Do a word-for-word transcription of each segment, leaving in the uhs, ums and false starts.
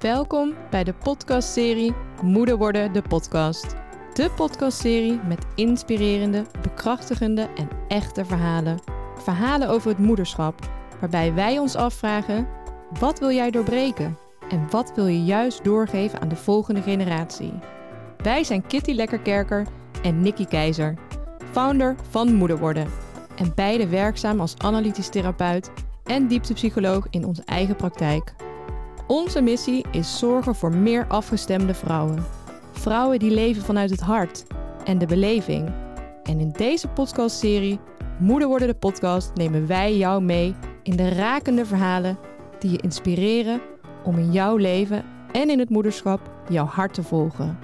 Welkom bij de podcastserie Moeder worden de podcast. De podcastserie met inspirerende, bekrachtigende en echte verhalen. Verhalen over het moederschap, waarbij wij ons afvragen: wat wil jij doorbreken? En wat wil je juist doorgeven aan de volgende generatie? Wij zijn Kitty Lekkerkerker en Nikki Keizer, founder van Moeder worden. En beide werkzaam als analytisch therapeut en dieptepsycholoog in onze eigen praktijk. Onze missie is zorgen voor meer afgestemde vrouwen. Vrouwen die leven vanuit het hart en de beleving. En in deze podcastserie Moeder worden de podcast nemen wij jou mee in de rakende verhalen die je inspireren om in jouw leven en in het moederschap jouw hart te volgen.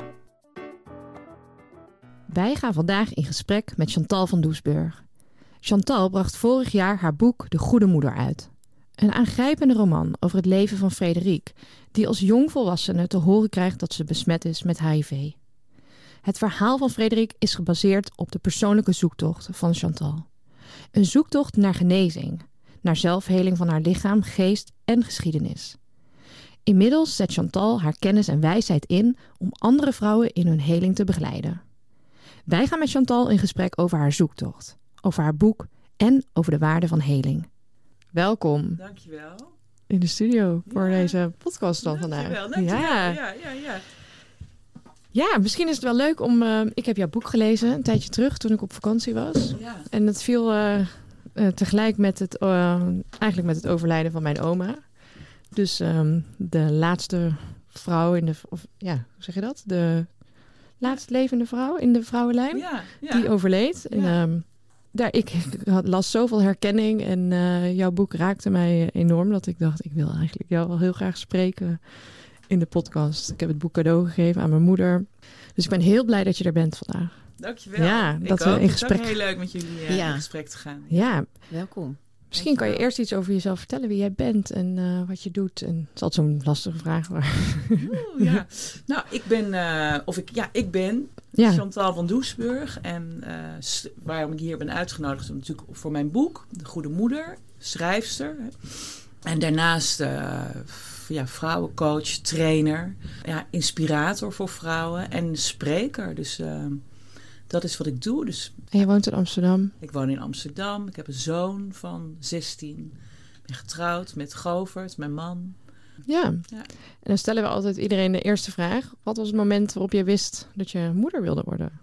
Wij gaan vandaag in gesprek met Chantal van Doesburg. Chantal bracht vorig jaar haar boek De Goede Moeder uit. Een aangrijpende roman over het leven van Frederike, die als jongvolwassene te horen krijgt dat ze besmet is met H I V. Het verhaal van Frederike is gebaseerd op de persoonlijke zoektocht van Chantal. Een zoektocht naar genezing, naar zelfheling van haar lichaam, geest en geschiedenis. Inmiddels zet Chantal haar kennis en wijsheid in om andere vrouwen in hun heling te begeleiden. Wij gaan met Chantal in gesprek over haar zoektocht, over haar boek en over de waarde van heling. Welkom. Dankjewel. In de studio voor ja. deze podcast dan vandaag. Dankjewel, dankjewel. Ja. Ja, ja, ja. Ja, misschien is het wel leuk om... Uh, ik heb jouw boek gelezen een tijdje terug toen ik op vakantie was. Ja. En dat viel uh, uh, tegelijk met het, uh, eigenlijk met het overlijden van mijn oma. Dus um, de laatste vrouw in de... Of, ja, hoe zeg je dat? De laatst levende vrouw in de vrouwenlijn. Ja, ja. Die overleed. Ja. En, um, daar, ik had, las zoveel herkenning en uh, jouw boek raakte mij enorm dat ik dacht, ik wil eigenlijk jou wel heel graag spreken in de podcast. Ik heb het boek cadeau gegeven aan mijn moeder. Dus ik ben heel blij dat je er bent vandaag. Dankjewel. Ja, ik dat ook. we in gesprek... Het is ook heel leuk met jullie uh, ja. in gesprek te gaan. Ja. Welkom. Misschien kan je eerst iets over jezelf vertellen, wie jij bent en uh, wat je doet. En het is altijd zo'n lastige vraag. Maar... Oeh, ja. Nou, ik ben, uh, of ik, ja, ik ben ja. Chantal van Doesburg. En uh, s- waarom ik hier ben uitgenodigd, is natuurlijk voor mijn boek, De Goede Moeder, schrijfster. En daarnaast uh, ja, vrouwencoach, trainer, ja, inspirator voor vrouwen en spreker. Dus uh, dat is wat ik doe. Dus En je woont in Amsterdam. ik woon in Amsterdam. Ik heb een zoon van zestien. Ik ben getrouwd met Govert, mijn man. Ja. Ja. En dan stellen we altijd iedereen de eerste vraag. Wat was het moment waarop je wist dat je moeder wilde worden?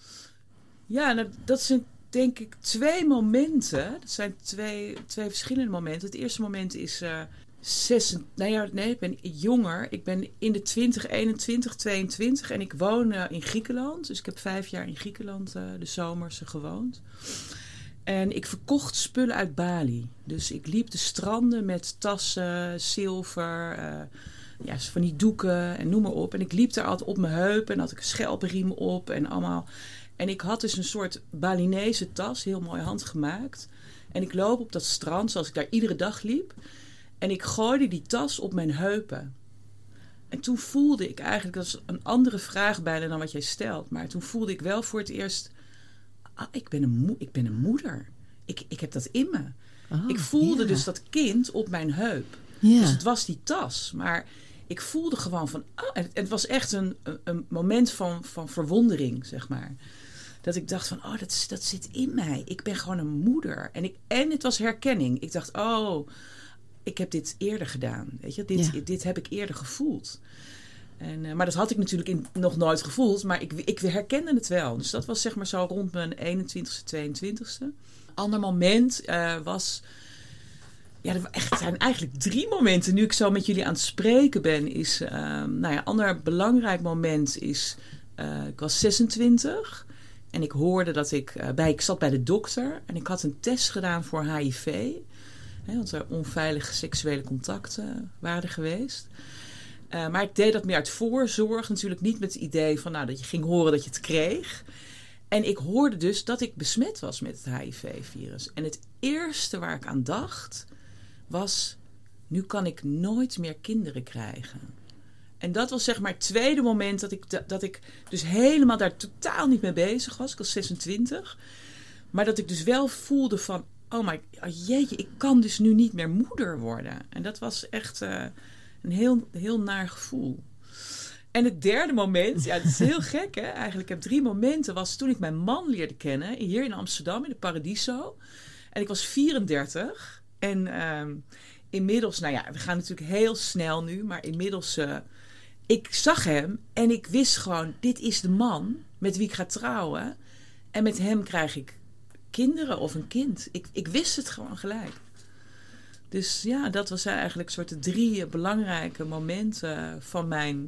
Ja, nou, dat zijn denk ik twee momenten. Dat zijn twee, twee verschillende momenten. Het eerste moment is uh, zes, nou ja, nee, ik ben jonger. Ik ben in de twintig, eenentwintig, tweeëntwintig en ik woon uh, in Griekenland. Dus ik heb vijf jaar in Griekenland uh, de zomerse gewoond. En ik verkocht spullen uit Bali. Dus ik liep de stranden met tassen, zilver, uh, ja, van die doeken en noem maar op. En ik liep daar altijd op mijn heupen en had ik een schelpenriem op en allemaal. En ik had dus een soort Balinese tas, heel mooi handgemaakt. En ik loop op dat strand zoals ik daar iedere dag liep. En ik gooide die tas op mijn heupen. En toen voelde ik eigenlijk, dat is een andere vraag bijna dan wat jij stelt. Maar toen voelde ik wel voor het eerst, ah, ik ben een, mo- ik ben een moeder. Ik, ik heb dat in me. Oh, ik voelde ja. dus dat kind op mijn heup. Ja. Dus het was die tas. Maar ik voelde gewoon van, ah, het, het was echt een, een, een moment van, van verwondering, zeg maar. Dat ik dacht van, oh, dat, dat zit in mij. Ik ben gewoon een moeder. En, ik, en het was herkenning. Ik dacht, oh, ik heb dit eerder gedaan. Weet je, dit, Ja. dit heb ik eerder gevoeld. En, uh, maar dat had ik natuurlijk in, nog nooit gevoeld. Maar ik, ik herkende het wel. Dus dat was zeg maar zo rond mijn eenentwintigste, tweeëntwintigste. Ander moment uh, was... Ja, er echt, zijn eigenlijk drie momenten. Nu ik zo met jullie aan het spreken ben, is... Uh, nou ja, ander belangrijk moment is... Uh, ik was zesentwintig... En ik hoorde dat ik uh, bij... Ik zat bij de dokter en ik had een test gedaan voor H I V. Hè, want er onveilige seksuele contacten waren er geweest. Uh, maar ik deed dat meer uit voorzorg. Natuurlijk niet met het idee van nou, dat je ging horen dat je het kreeg. En ik hoorde dus dat ik besmet was met het H I V-virus. En het eerste waar ik aan dacht was... Nu kan ik nooit meer kinderen krijgen. En dat was zeg maar het tweede moment dat ik, dat ik dus helemaal daar totaal niet mee bezig was. Ik was zesentwintig. Maar dat ik dus wel voelde van... Oh, maar oh jeetje, ik kan dus nu niet meer moeder worden. En dat was echt... Uh, Een heel, heel naar gevoel. En het derde moment, ja, dat is heel gek hè. Eigenlijk heb ik drie momenten, was toen ik mijn man leerde kennen. Hier in Amsterdam, in de Paradiso. En ik was vierendertig. En um, inmiddels, nou ja, we gaan natuurlijk heel snel nu. Maar inmiddels, uh, ik zag hem en ik wist gewoon, dit is de man met wie ik ga trouwen. En met hem krijg ik kinderen of een kind. Ik, ik wist het gewoon gelijk. Dus ja, dat was eigenlijk soort de drie belangrijke momenten van mijn...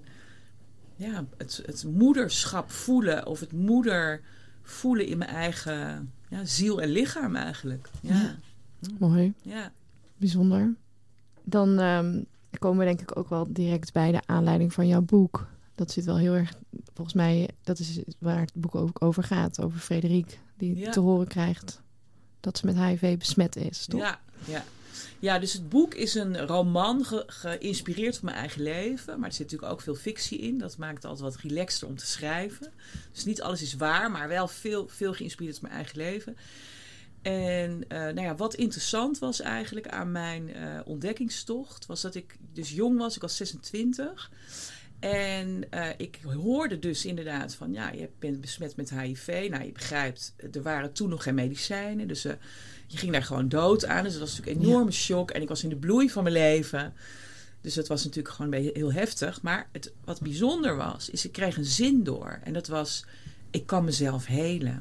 Ja, het, het moederschap voelen. Of het moeder voelen in mijn eigen ja, ziel en lichaam eigenlijk. Ja. Ja. Mooi. Ja. Bijzonder. Dan um, komen we denk ik ook wel direct bij de aanleiding van jouw boek. Dat zit wel heel erg, volgens mij, dat is waar het boek ook over gaat. Over Frederiek, die ja. te horen krijgt dat ze met H I V besmet is, toch? Ja, ja. Ja, dus het boek is een roman ge- geïnspireerd op mijn eigen leven. Maar er zit natuurlijk ook veel fictie in. Dat maakt het altijd wat relaxter om te schrijven. Dus niet alles is waar, maar wel veel, veel geïnspireerd op mijn eigen leven. En uh, nou ja, wat interessant was eigenlijk aan mijn uh, ontdekkingstocht... was dat ik dus jong was, ik was zesentwintig... En uh, ik hoorde dus inderdaad van, ja, je bent besmet met H I V. Nou, je begrijpt, er waren toen nog geen medicijnen. Dus uh, je ging daar gewoon dood aan. Dus dat was natuurlijk een enorme ja. shock. En ik was in de bloei van mijn leven. Dus dat was natuurlijk gewoon heel heftig. Maar het, wat bijzonder was, is ik kreeg een zin door. En dat was, ik kan mezelf helen.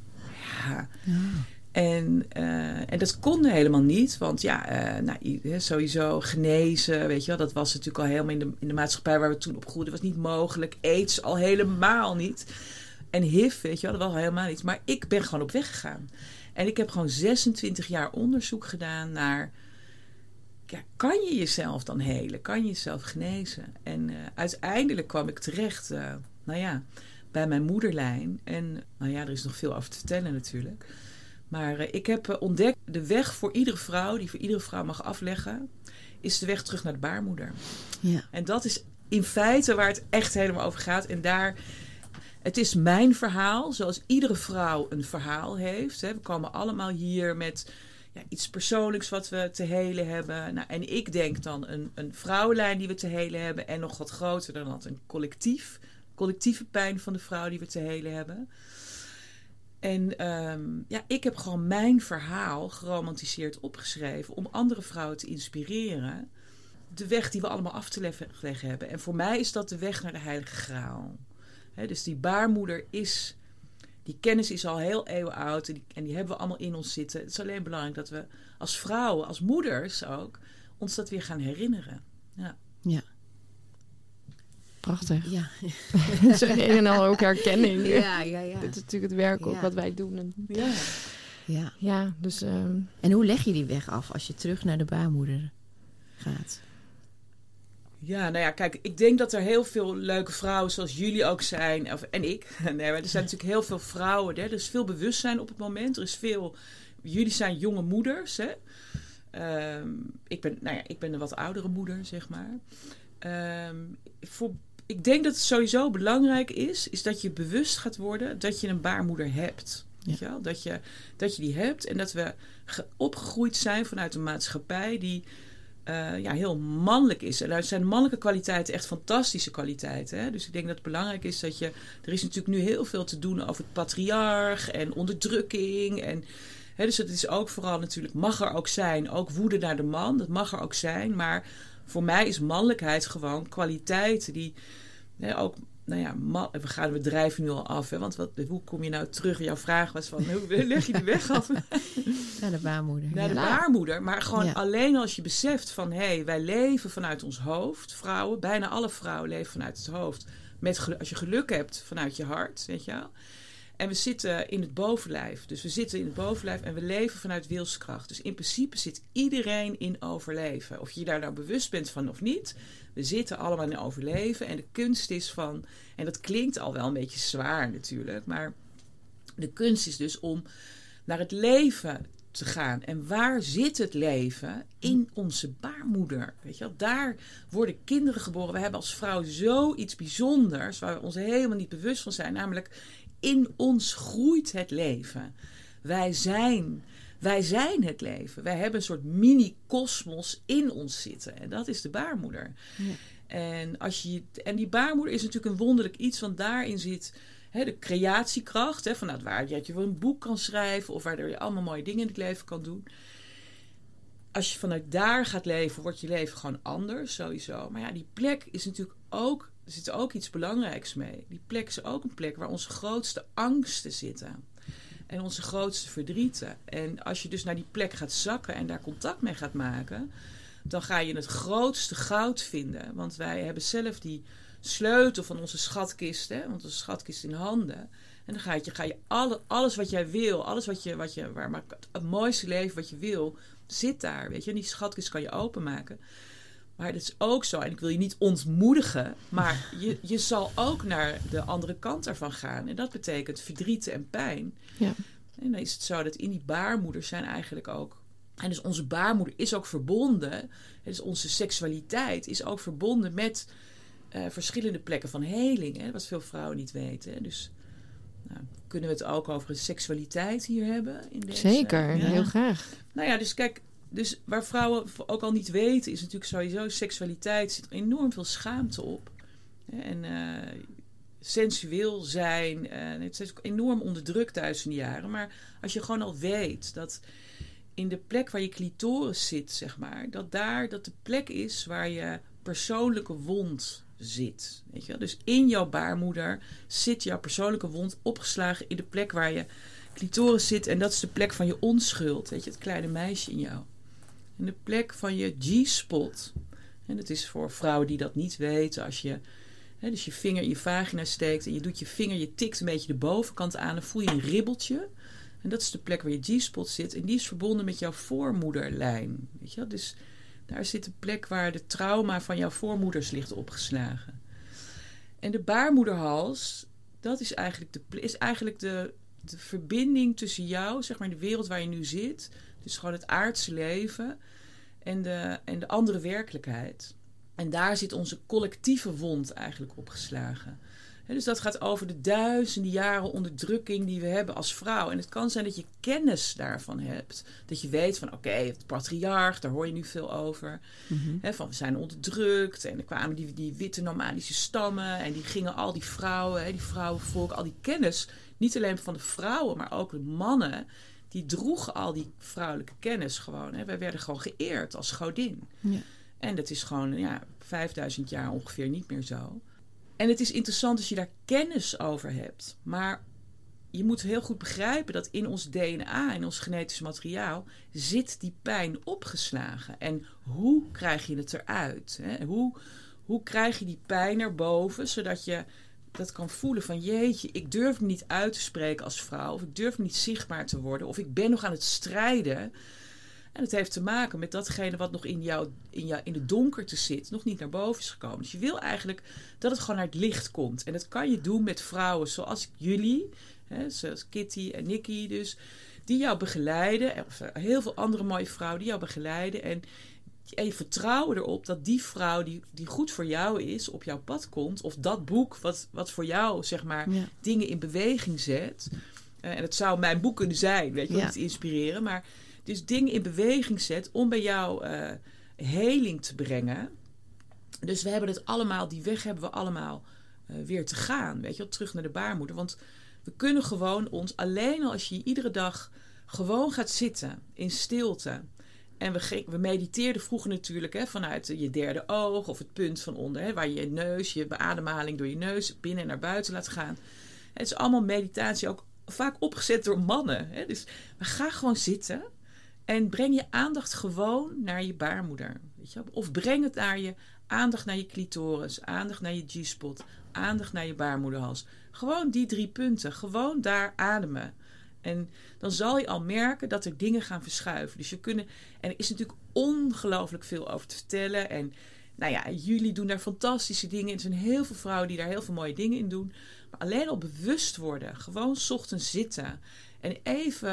Ja. ja. En, uh, en dat kon helemaal niet, want ja, uh, nou, sowieso genezen, weet je wel, dat was natuurlijk al helemaal in de, in de maatschappij waar we toen op groeiden, was niet mogelijk. AIDS al helemaal niet. En H I V, weet je wel, dat was al helemaal niet. Maar ik ben gewoon op weg gegaan. En ik heb gewoon zesentwintig jaar onderzoek gedaan naar, ja, kan je jezelf dan helen? Kan je jezelf genezen? En uh, uiteindelijk kwam ik terecht, uh, nou ja, bij mijn moederlijn. En nou ja, er is nog veel over te vertellen natuurlijk. Maar uh, ik heb uh, ontdekt, de weg voor iedere vrouw, die voor iedere vrouw mag afleggen, is de weg terug naar de baarmoeder. Ja. En dat is in feite waar het echt helemaal over gaat. En daar, het is mijn verhaal, zoals iedere vrouw een verhaal heeft. Hè. We komen allemaal hier met ja, iets persoonlijks wat we te helen hebben. Nou, en ik denk dan een, een vrouwenlijn die we te helen hebben. En nog wat groter dan dat, een collectief. Collectieve pijn van de vrouw die we te helen hebben. En um, ja, ik heb gewoon mijn verhaal geromantiseerd opgeschreven om andere vrouwen te inspireren. De weg die we allemaal af te leggen hebben. En voor mij is dat de weg naar de Heilige Graal. He, dus die baarmoeder is, die kennis is al heel eeuwenoud en die, en die hebben we allemaal in ons zitten. Het is alleen belangrijk dat we als vrouwen, als moeders ook, ons dat weer gaan herinneren. Ja. Ja. Prachtig. Ja. Het is een en al ook herkenning. Ja, ja, ja. Dit is natuurlijk het werk ook ja. wat wij doen. Ja. Ja. Ja, dus... Um... En hoe leg je die weg af als je terug naar de baarmoeder gaat? Ja, nou ja, kijk, ik denk dat er heel veel leuke vrouwen zoals jullie ook zijn. Of, en ik. Nee, maar er zijn natuurlijk heel veel vrouwen. Hè? Er is veel bewustzijn op het moment. Er is veel... Jullie zijn jonge moeders, hè. Um, ik ben, nou ja, ik ben een wat oudere moeder, zeg maar. Um, voor... Ik denk dat het sowieso belangrijk is, is dat je bewust gaat worden dat je een baarmoeder hebt. Ja. Weet je wel? Dat je, dat je die hebt en dat we ge- opgegroeid zijn vanuit een maatschappij die uh, ja, heel mannelijk is. En daar zijn mannelijke kwaliteiten echt fantastische kwaliteiten. Hè? Dus ik denk dat het belangrijk is dat je... Er is natuurlijk nu heel veel te doen over het patriarch en onderdrukking. En, hè, dus het is ook vooral natuurlijk, mag er ook zijn, ook woede naar de man. Dat mag er ook zijn, maar... Voor mij is mannelijkheid gewoon kwaliteiten die hè, ook, nou ja, man, we gaan we drijven nu al af, hè, want wat, hoe kom je nou terug? Jouw vraag was van, hoe leg je die weg af? Naar de baarmoeder. Naar ja. de baarmoeder, maar gewoon ja. alleen als je beseft van, hé, hey, wij leven vanuit ons hoofd, vrouwen, bijna alle vrouwen leven vanuit het hoofd. Met, als je geluk hebt, vanuit je hart, weet je wel. En we zitten in het bovenlijf. Dus we zitten in het bovenlijf en we leven vanuit wilskracht. Dus in principe zit iedereen in overleven. Of je daar nou bewust bent van of niet. We zitten allemaal in overleven. En de kunst is van... En dat klinkt al wel een beetje zwaar natuurlijk. Maar de kunst is dus om naar het leven te gaan. En waar zit het leven? In onze baarmoeder. Weet je wel? Daar worden kinderen geboren. We hebben als vrouw zoiets bijzonders... waar we ons helemaal niet bewust van zijn. Namelijk... In ons groeit het leven. Wij zijn wij zijn het leven. Wij hebben een soort mini-kosmos in ons zitten. En dat is de baarmoeder. Ja. En, als je, en die baarmoeder is natuurlijk een wonderlijk iets, want daarin zit hè, de creatiekracht. Hè, vanuit waar je, je een boek kan schrijven of waardoor je allemaal mooie dingen in het leven kan doen. Als je vanuit daar gaat leven, wordt je leven gewoon anders, sowieso. Maar ja, die plek is natuurlijk ook, er zit ook iets belangrijks mee. Die plek is ook een plek waar onze grootste angsten zitten. En onze grootste verdrieten. En als je dus naar die plek gaat zakken en daar contact mee gaat maken, dan ga je het grootste goud vinden. Want wij hebben zelf die sleutel van onze schatkist, hè, want onze schatkist in handen. En dan ga je, ga je alle, alles wat jij wil, alles wat je, wat je, waar, maar het mooiste leven wat je wil, zit daar. Weet je? En die schatkist kan je openmaken. Maar dat is ook zo. En ik wil je niet ontmoedigen, maar je, je zal ook naar de andere kant daarvan gaan. En dat betekent verdriet en pijn. Ja. En dan is het zo dat in die baarmoeder zijn eigenlijk ook... En dus onze baarmoeder is ook verbonden. Dus onze seksualiteit is ook verbonden met uh, verschillende plekken van heling. Hè, wat veel vrouwen niet weten. Dus nou, kunnen we het ook over de seksualiteit hier hebben? In deze, Zeker, ja. heel graag. Nou ja, dus kijk... Dus waar vrouwen ook al niet weten, is natuurlijk sowieso seksualiteit. Er zit enorm veel schaamte op. En uh, sensueel zijn. Uh, het is ook enorm onderdrukt duizenden jaren. Maar als je gewoon al weet dat in de plek waar je clitoris zit, zeg maar, dat daar dat de plek is waar je persoonlijke wond zit. Weet je wel? Dus in jouw baarmoeder zit jouw persoonlijke wond opgeslagen in de plek waar je clitoris zit. En dat is de plek van je onschuld. Weet je, het kleine meisje in jou. En de plek van je G-spot. En dat is voor vrouwen die dat niet weten. Als je hè, dus je vinger in je vagina steekt en je doet je vinger, je tikt een beetje de bovenkant aan, dan voel je een ribbeltje. En dat is de plek waar je G-spot zit. En die is verbonden met jouw voormoederlijn. Weet je? Dus daar zit de plek waar de trauma van jouw voormoeders ligt opgeslagen. En de baarmoederhals, dat is eigenlijk de, is eigenlijk de, de verbinding tussen jou, zeg maar, de wereld waar je nu zit. Dus gewoon het aardse leven en de, en de andere werkelijkheid. En daar zit onze collectieve wond eigenlijk opgeslagen. He, dus dat gaat over de duizenden jaren onderdrukking die we hebben als vrouw. En het kan zijn dat je kennis daarvan hebt. Dat je weet van oké, okay, het patriarch, daar hoor je nu veel over. Mm-hmm. He, van we zijn onderdrukt. En er kwamen die, die witte nomadische stammen. En die gingen al die vrouwen, he, die vrouwenvolk, al die kennis. Niet alleen van de vrouwen, maar ook de mannen. Die droegen al die vrouwelijke kennis gewoon. Hè. Wij werden gewoon geëerd als godin. Ja. En dat is gewoon ja, vijfduizend jaar ongeveer niet meer zo. En het is interessant als je daar kennis over hebt. Maar je moet heel goed begrijpen dat in ons D N A, in ons genetisch materiaal, zit die pijn opgeslagen. En hoe krijg je het eruit? Hè? Hoe, hoe krijg je die pijn erboven, zodat je dat kan voelen van jeetje, ik durf me niet uit te spreken als vrouw. Of ik durf me niet zichtbaar te worden. Of ik ben nog aan het strijden. En het heeft te maken met datgene wat nog in jou, in jou in de donkerte zit. Nog niet naar boven is gekomen. Dus je wil eigenlijk dat het gewoon naar het licht komt. En dat kan je doen met vrouwen zoals jullie. Hè, zoals Kitty en Nikki dus. Die jou begeleiden. Of heel veel andere mooie vrouwen die jou begeleiden. En En je vertrouwen erop dat die vrouw die, die goed voor jou is, op jouw pad komt. Of dat boek wat, wat voor jou, zeg maar, ja. dingen in beweging zet. Uh, en het zou mijn boek kunnen zijn, weet je, om ja. te inspireren. Maar dus dingen in beweging zet om bij jou uh, heling te brengen. Dus we hebben het allemaal, die weg hebben we allemaal uh, weer te gaan. Weet je wel, terug naar de baarmoeder. Want we kunnen gewoon ons, alleen al als je iedere dag gewoon gaat zitten in stilte. En we, we mediteerden vroeger natuurlijk hè, vanuit je derde oog of het punt van onder. Hè, waar je je neus, je beademhaling door je neus binnen en naar buiten laat gaan. Het is allemaal meditatie, ook vaak opgezet door mannen. Hè. Dus we gaan gewoon zitten en breng je aandacht gewoon naar je baarmoeder. Weet je? Of breng het naar je aandacht naar je clitoris, aandacht naar je G-spot, aandacht naar je baarmoederhals. Gewoon die drie punten, gewoon daar ademen. En dan zal je al merken dat er dingen gaan verschuiven. Dus je kunnen, en er is natuurlijk ongelooflijk veel over te vertellen. En nou ja, jullie doen daar fantastische dingen. Er zijn heel veel vrouwen die daar heel veel mooie dingen in doen. Maar alleen al bewust worden. Gewoon 's ochtends zitten. En even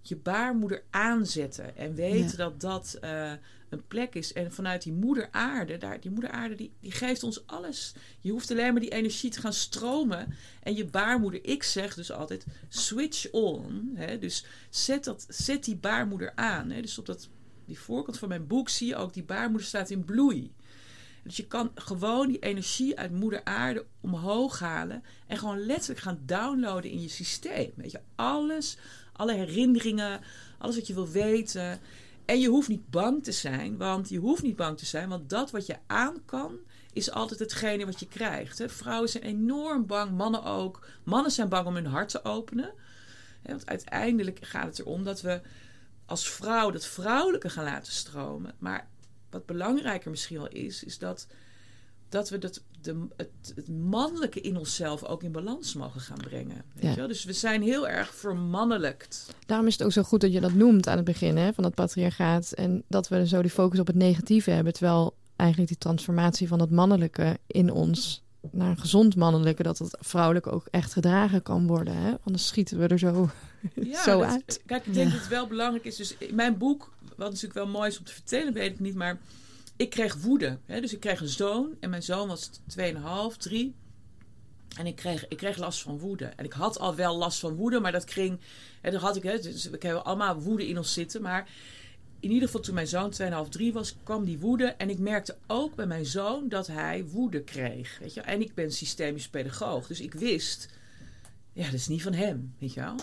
je baarmoeder aanzetten. En weten Ja. dat dat uh, een plek is. En vanuit die moeder aarde, daar, die moeder aarde die, die geeft ons alles. Je hoeft alleen maar die energie te gaan stromen. En je baarmoeder, ik zeg dus altijd, switch on. Hè? Dus zet, dat, zet die baarmoeder aan. Hè? Dus op dat, die voorkant van mijn boek zie je ook, die baarmoeder staat in bloei. Dus je kan gewoon die energie uit moeder aarde omhoog halen. En gewoon letterlijk gaan downloaden in je systeem. Weet je, alles, alle herinneringen, alles wat je wil weten. En je hoeft niet bang te zijn, want je hoeft niet bang te zijn, want dat wat je aan kan, is altijd hetgene wat je krijgt. Hè? Vrouwen zijn enorm bang, mannen ook. Mannen zijn bang om hun hart te openen. Hè? Want uiteindelijk gaat het erom dat we als vrouw dat vrouwelijke gaan laten stromen. Maar wat belangrijker misschien wel is, is dat, dat we dat, de, het, het mannelijke in onszelf ook in balans mogen gaan brengen. Weet Ja. je wel? Dus we zijn heel erg vermannelijkt. Daarom is het ook zo goed dat je dat noemt aan het begin, hè, van het patriarchaat. En dat we zo die focus op het negatieve hebben. Terwijl eigenlijk die transformatie van het mannelijke in ons naar een gezond mannelijke, dat het vrouwelijk ook echt gedragen kan worden. Hè? Anders schieten we er zo, Ja, zo dat, uit. Kijk, ik denk Ja. dat het wel belangrijk is. Dus in mijn boek, wat natuurlijk wel mooi is om te vertellen, weet ik niet. Maar ik kreeg woede. Hè? Dus ik kreeg een zoon. En mijn zoon was tweeënhalf, drie. En ik kreeg, ik kreeg last van woede. En ik had al wel last van woede, maar dat ging... Hè, dat had ik, hè, dus we hebben allemaal woede in ons zitten. Maar in ieder geval toen mijn zoon tweeënhalf, drie was, kwam die woede. En ik merkte ook bij mijn zoon dat hij woede kreeg. Weet je? En ik ben systemisch pedagoog. Dus ik wist, ja, dat is niet van hem. Weet je wel?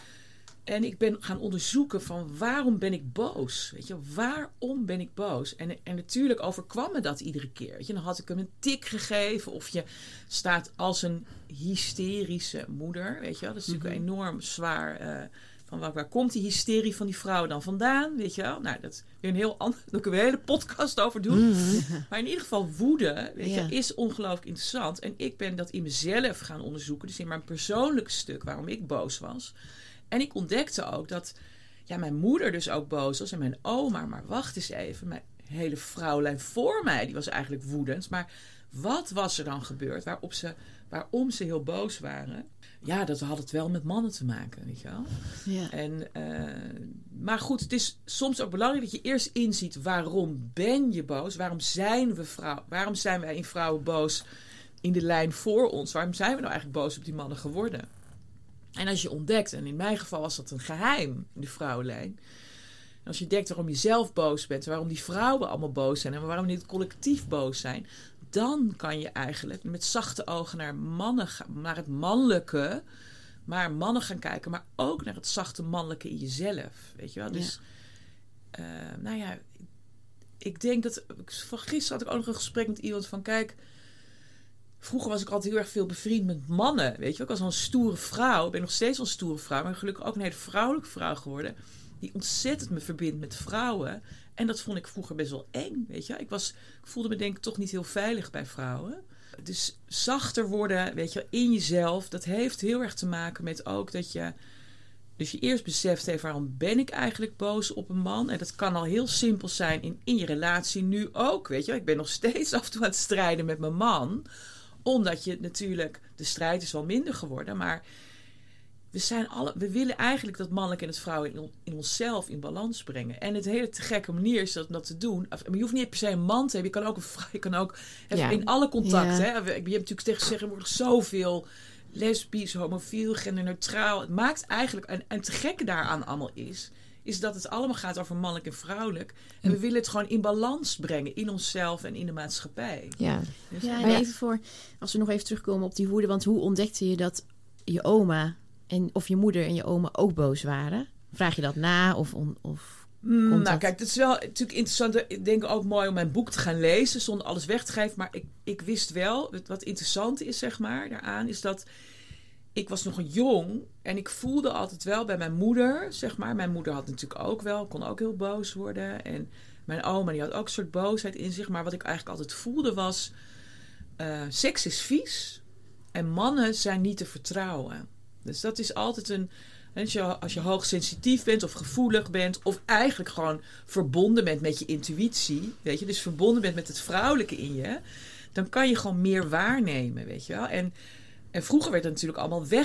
En ik ben gaan onderzoeken van waarom ben ik boos? Weet je, waarom ben ik boos? En, en natuurlijk overkwam me dat iedere keer. Weet je, dan had ik hem een tik gegeven. Of je staat als een hysterische moeder. Weet je wel, dat is natuurlijk Mm-hmm. enorm zwaar. Uh, van waar, waar komt die hysterie van die vrouw dan vandaan? Weet je wel? Nou, dat is weer een heel ander. Daar kunnen we een hele podcast over doen. Mm-hmm. Maar in ieder geval woede, weet Ja. je, is ongelooflijk interessant. En ik ben dat in mezelf gaan onderzoeken. Dus in mijn persoonlijke stuk waarom ik boos was. En ik ontdekte ook dat ja, mijn moeder dus ook boos was en mijn oma. Maar wacht eens even, mijn hele vrouwlijn voor mij, die was eigenlijk woedend. Maar wat was er dan gebeurd waarop ze, waarom ze heel boos waren? Ja, dat had het wel met mannen te maken, weet je wel. Ja. En, uh, maar goed, het is soms ook belangrijk dat je eerst inziet waarom ben je boos? Waarom zijn we vrouw? Waarom zijn wij in vrouwen boos in de lijn voor ons? Waarom zijn we nou eigenlijk boos op die mannen geworden? En als je ontdekt, en in mijn geval was dat een geheim in de vrouwenlijn. En als je ontdekt waarom je zelf boos bent, waarom die vrouwen allemaal boos zijn en waarom die het collectief boos zijn, dan kan je eigenlijk met zachte ogen naar mannen gaan, naar het mannelijke, maar mannen gaan kijken, maar ook naar het zachte mannelijke in jezelf. Weet je wel? Dus, ja. Uh, nou ja, ik denk dat, van gisteren had ik ook nog een gesprek met iemand van, kijk, vroeger was ik altijd heel erg veel bevriend met mannen. Weet je, ik was al een stoere vrouw. Ik ben nog steeds wel een stoere vrouw. Maar gelukkig ook een hele vrouwelijke vrouw geworden. Die ontzettend me verbindt met vrouwen. En dat vond ik vroeger best wel eng. Weet je, ik, was, ik voelde me denk ik toch niet heel veilig bij vrouwen. Dus zachter worden, weet je, in jezelf. Dat heeft heel erg te maken met ook dat je... Dus je eerst beseft heeft, waarom ben ik eigenlijk boos op een man? En dat kan al heel simpel zijn in, in je relatie nu ook. Weet je, ik ben nog steeds af en toe aan het strijden met mijn man, omdat je natuurlijk, de strijd is wel minder geworden, maar we, zijn alle, we willen eigenlijk dat mannelijk en het vrouwelijk in, in onszelf in balans brengen. En het hele te gekke manier is dat, om dat te doen. Je hoeft niet per se een man te hebben, je kan ook een vrouw, je kan ook ja. in alle contacten. Ja. Hè? Je hebt natuurlijk tegenwoordig zoveel lesbisch, homofiel, genderneutraal. Het maakt eigenlijk, en, en te gekke daaraan allemaal is, is dat het allemaal gaat over mannelijk en vrouwelijk. En we willen het gewoon in balans brengen in onszelf en in de maatschappij. Ja, dus, ja en even voor, als we nog even terugkomen op die woede, want hoe ontdekte je dat je oma en of je moeder en je oma ook boos waren? Vraag je dat na of... On, of mm, nou dat... kijk, het is wel natuurlijk interessant. Ik denk ook mooi om mijn boek te gaan lezen zonder alles weg te geven. Maar ik, ik wist wel, wat interessant is zeg maar daaraan, is dat ik was nog jong en ik voelde altijd wel bij mijn moeder, zeg maar. Mijn moeder had natuurlijk ook wel, kon ook heel boos worden. En mijn oma die had ook een soort boosheid in zich. Maar wat ik eigenlijk altijd voelde was, uh, seks is vies en mannen zijn niet te vertrouwen. Dus dat is altijd een, als je, als je hoogsensitief bent of gevoelig bent, of eigenlijk gewoon verbonden bent met je intuïtie, weet je, dus verbonden bent met het vrouwelijke in je, dan kan je gewoon meer waarnemen, weet je wel. En En vroeger werd het natuurlijk allemaal weg,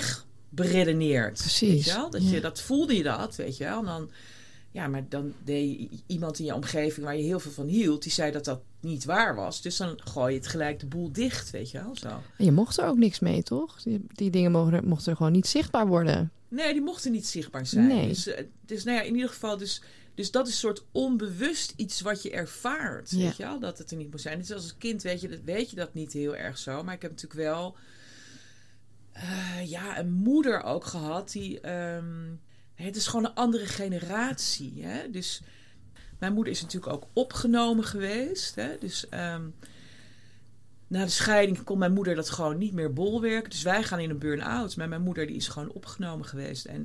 beredeneerd. Precies. Weet je wel? Dat, Ja. je, dat voelde je dat, weet je wel. En dan, ja, maar dan deed iemand in je omgeving waar je heel veel van hield, die zei dat dat niet waar was. Dus dan gooi je het gelijk de boel dicht, weet je wel. Zo. En je mocht er ook niks mee, toch? Die, die dingen mochten, mochten er gewoon niet zichtbaar worden. Nee, die mochten niet zichtbaar zijn. Nee. Dus, uh, dus nou ja, in ieder geval, dus, dus dat is een soort onbewust iets wat je ervaart. Ja. Weet je wel, dat het er niet moet zijn. Dus als kind weet je, dat, weet je dat niet heel erg zo. Maar ik heb natuurlijk wel uh, ja, een moeder ook gehad die... Um, het is gewoon een andere generatie. Hè? Dus mijn moeder is natuurlijk ook opgenomen geweest. Hè? Dus um, na de scheiding kon mijn moeder dat gewoon niet meer bolwerken. Dus wij gaan in een burn-out. Maar mijn moeder die is gewoon opgenomen geweest. En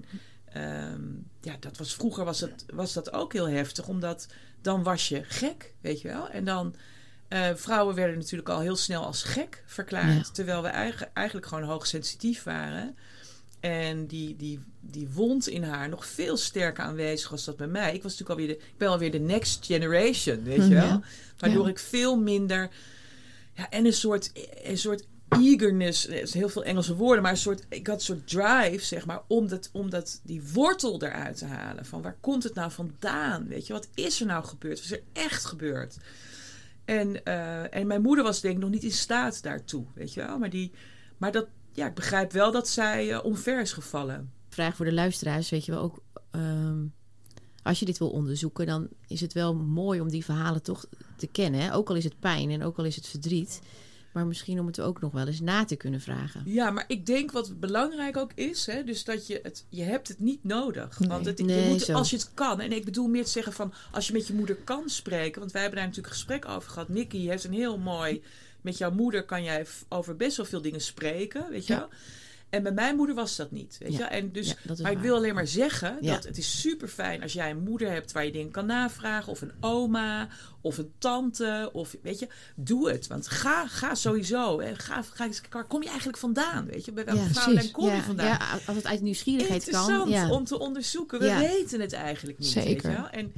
um, ja, dat was, vroeger was, het, was dat ook heel heftig. Omdat dan was je gek, weet je wel. En dan... Uh, vrouwen werden natuurlijk al heel snel als gek verklaard. Ja. Terwijl we eigen, eigenlijk gewoon hoogsensitief waren. En die, die, die wond in haar nog veel sterker aanwezig was dat bij mij. Ik was natuurlijk alweer de, ik ben alweer de next generation, weet je wel. Ja. Waardoor ja. ik veel minder... Ja, en een soort, een soort eagerness, er is heel veel Engelse woorden, maar een soort, ik had een soort drive, zeg maar, om, dat, om dat, die wortel eruit te halen. Van waar komt het nou vandaan, weet je? Wat is er nou gebeurd? Wat is er echt gebeurd? En, uh, en mijn moeder was denk ik nog niet in staat daartoe, weet je wel. Maar, die, maar dat, ja, ik begrijp wel dat zij uh, omver is gevallen. Vraag voor de luisteraars, weet je wel ook... Um, als je dit wil onderzoeken, dan is het wel mooi om die verhalen toch te kennen. Hè? Ook al is het pijn en ook al is het verdriet. Maar misschien om het ook nog wel eens na te kunnen vragen. Ja, maar ik denk wat belangrijk ook is, hè, dus dat je het, je hebt het niet nodig. Nee, want het, nee, je moet, zo. als je het kan, en ik bedoel meer te zeggen van, als je met je moeder kan spreken, want wij hebben daar natuurlijk een gesprek over gehad. Nicky heeft een heel mooi, met jouw moeder kan jij over best wel veel dingen spreken, weet je ja. wel. En bij mijn moeder was dat niet, weet ja. je wel. En dus, ja, maar waar. Ik wil alleen maar zeggen ja. dat het is super fijn als jij een moeder hebt waar je dingen kan navragen, of een oma, of een tante, of weet je, doe het. Want ga, ga sowieso, hè. Ga, ga eens, waar kom je eigenlijk vandaan, weet je? Bij welke ja, vrouwlijn kom ja, je vandaan? Ja, als het uit nieuwsgierigheid kan. Interessant ja. om te onderzoeken. We ja. weten het eigenlijk niet, Zeker. weet je wel. En,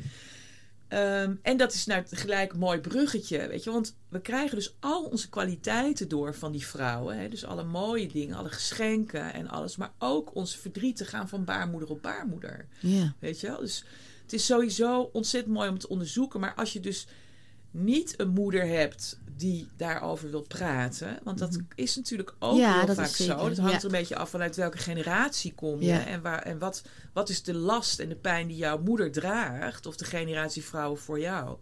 um, en dat is nou gelijk een mooi bruggetje, weet je. Want we krijgen dus al onze kwaliteiten door van die vrouwen. Hè? Dus alle mooie dingen, alle geschenken en alles. Maar ook onze verdrieten gaan van baarmoeder op baarmoeder. Ja. Weet je wel? Dus het is sowieso ontzettend mooi om te onderzoeken. Maar als je dus niet een moeder hebt die daarover wil praten. Want dat mm-hmm. is natuurlijk ook ja, heel dat vaak is zeker. zo. Dat hangt ja. er een beetje af vanuit welke generatie kom je. Ja. En, waar, en wat, wat is de last en de pijn die jouw moeder draagt. Of de generatie vrouwen voor jou.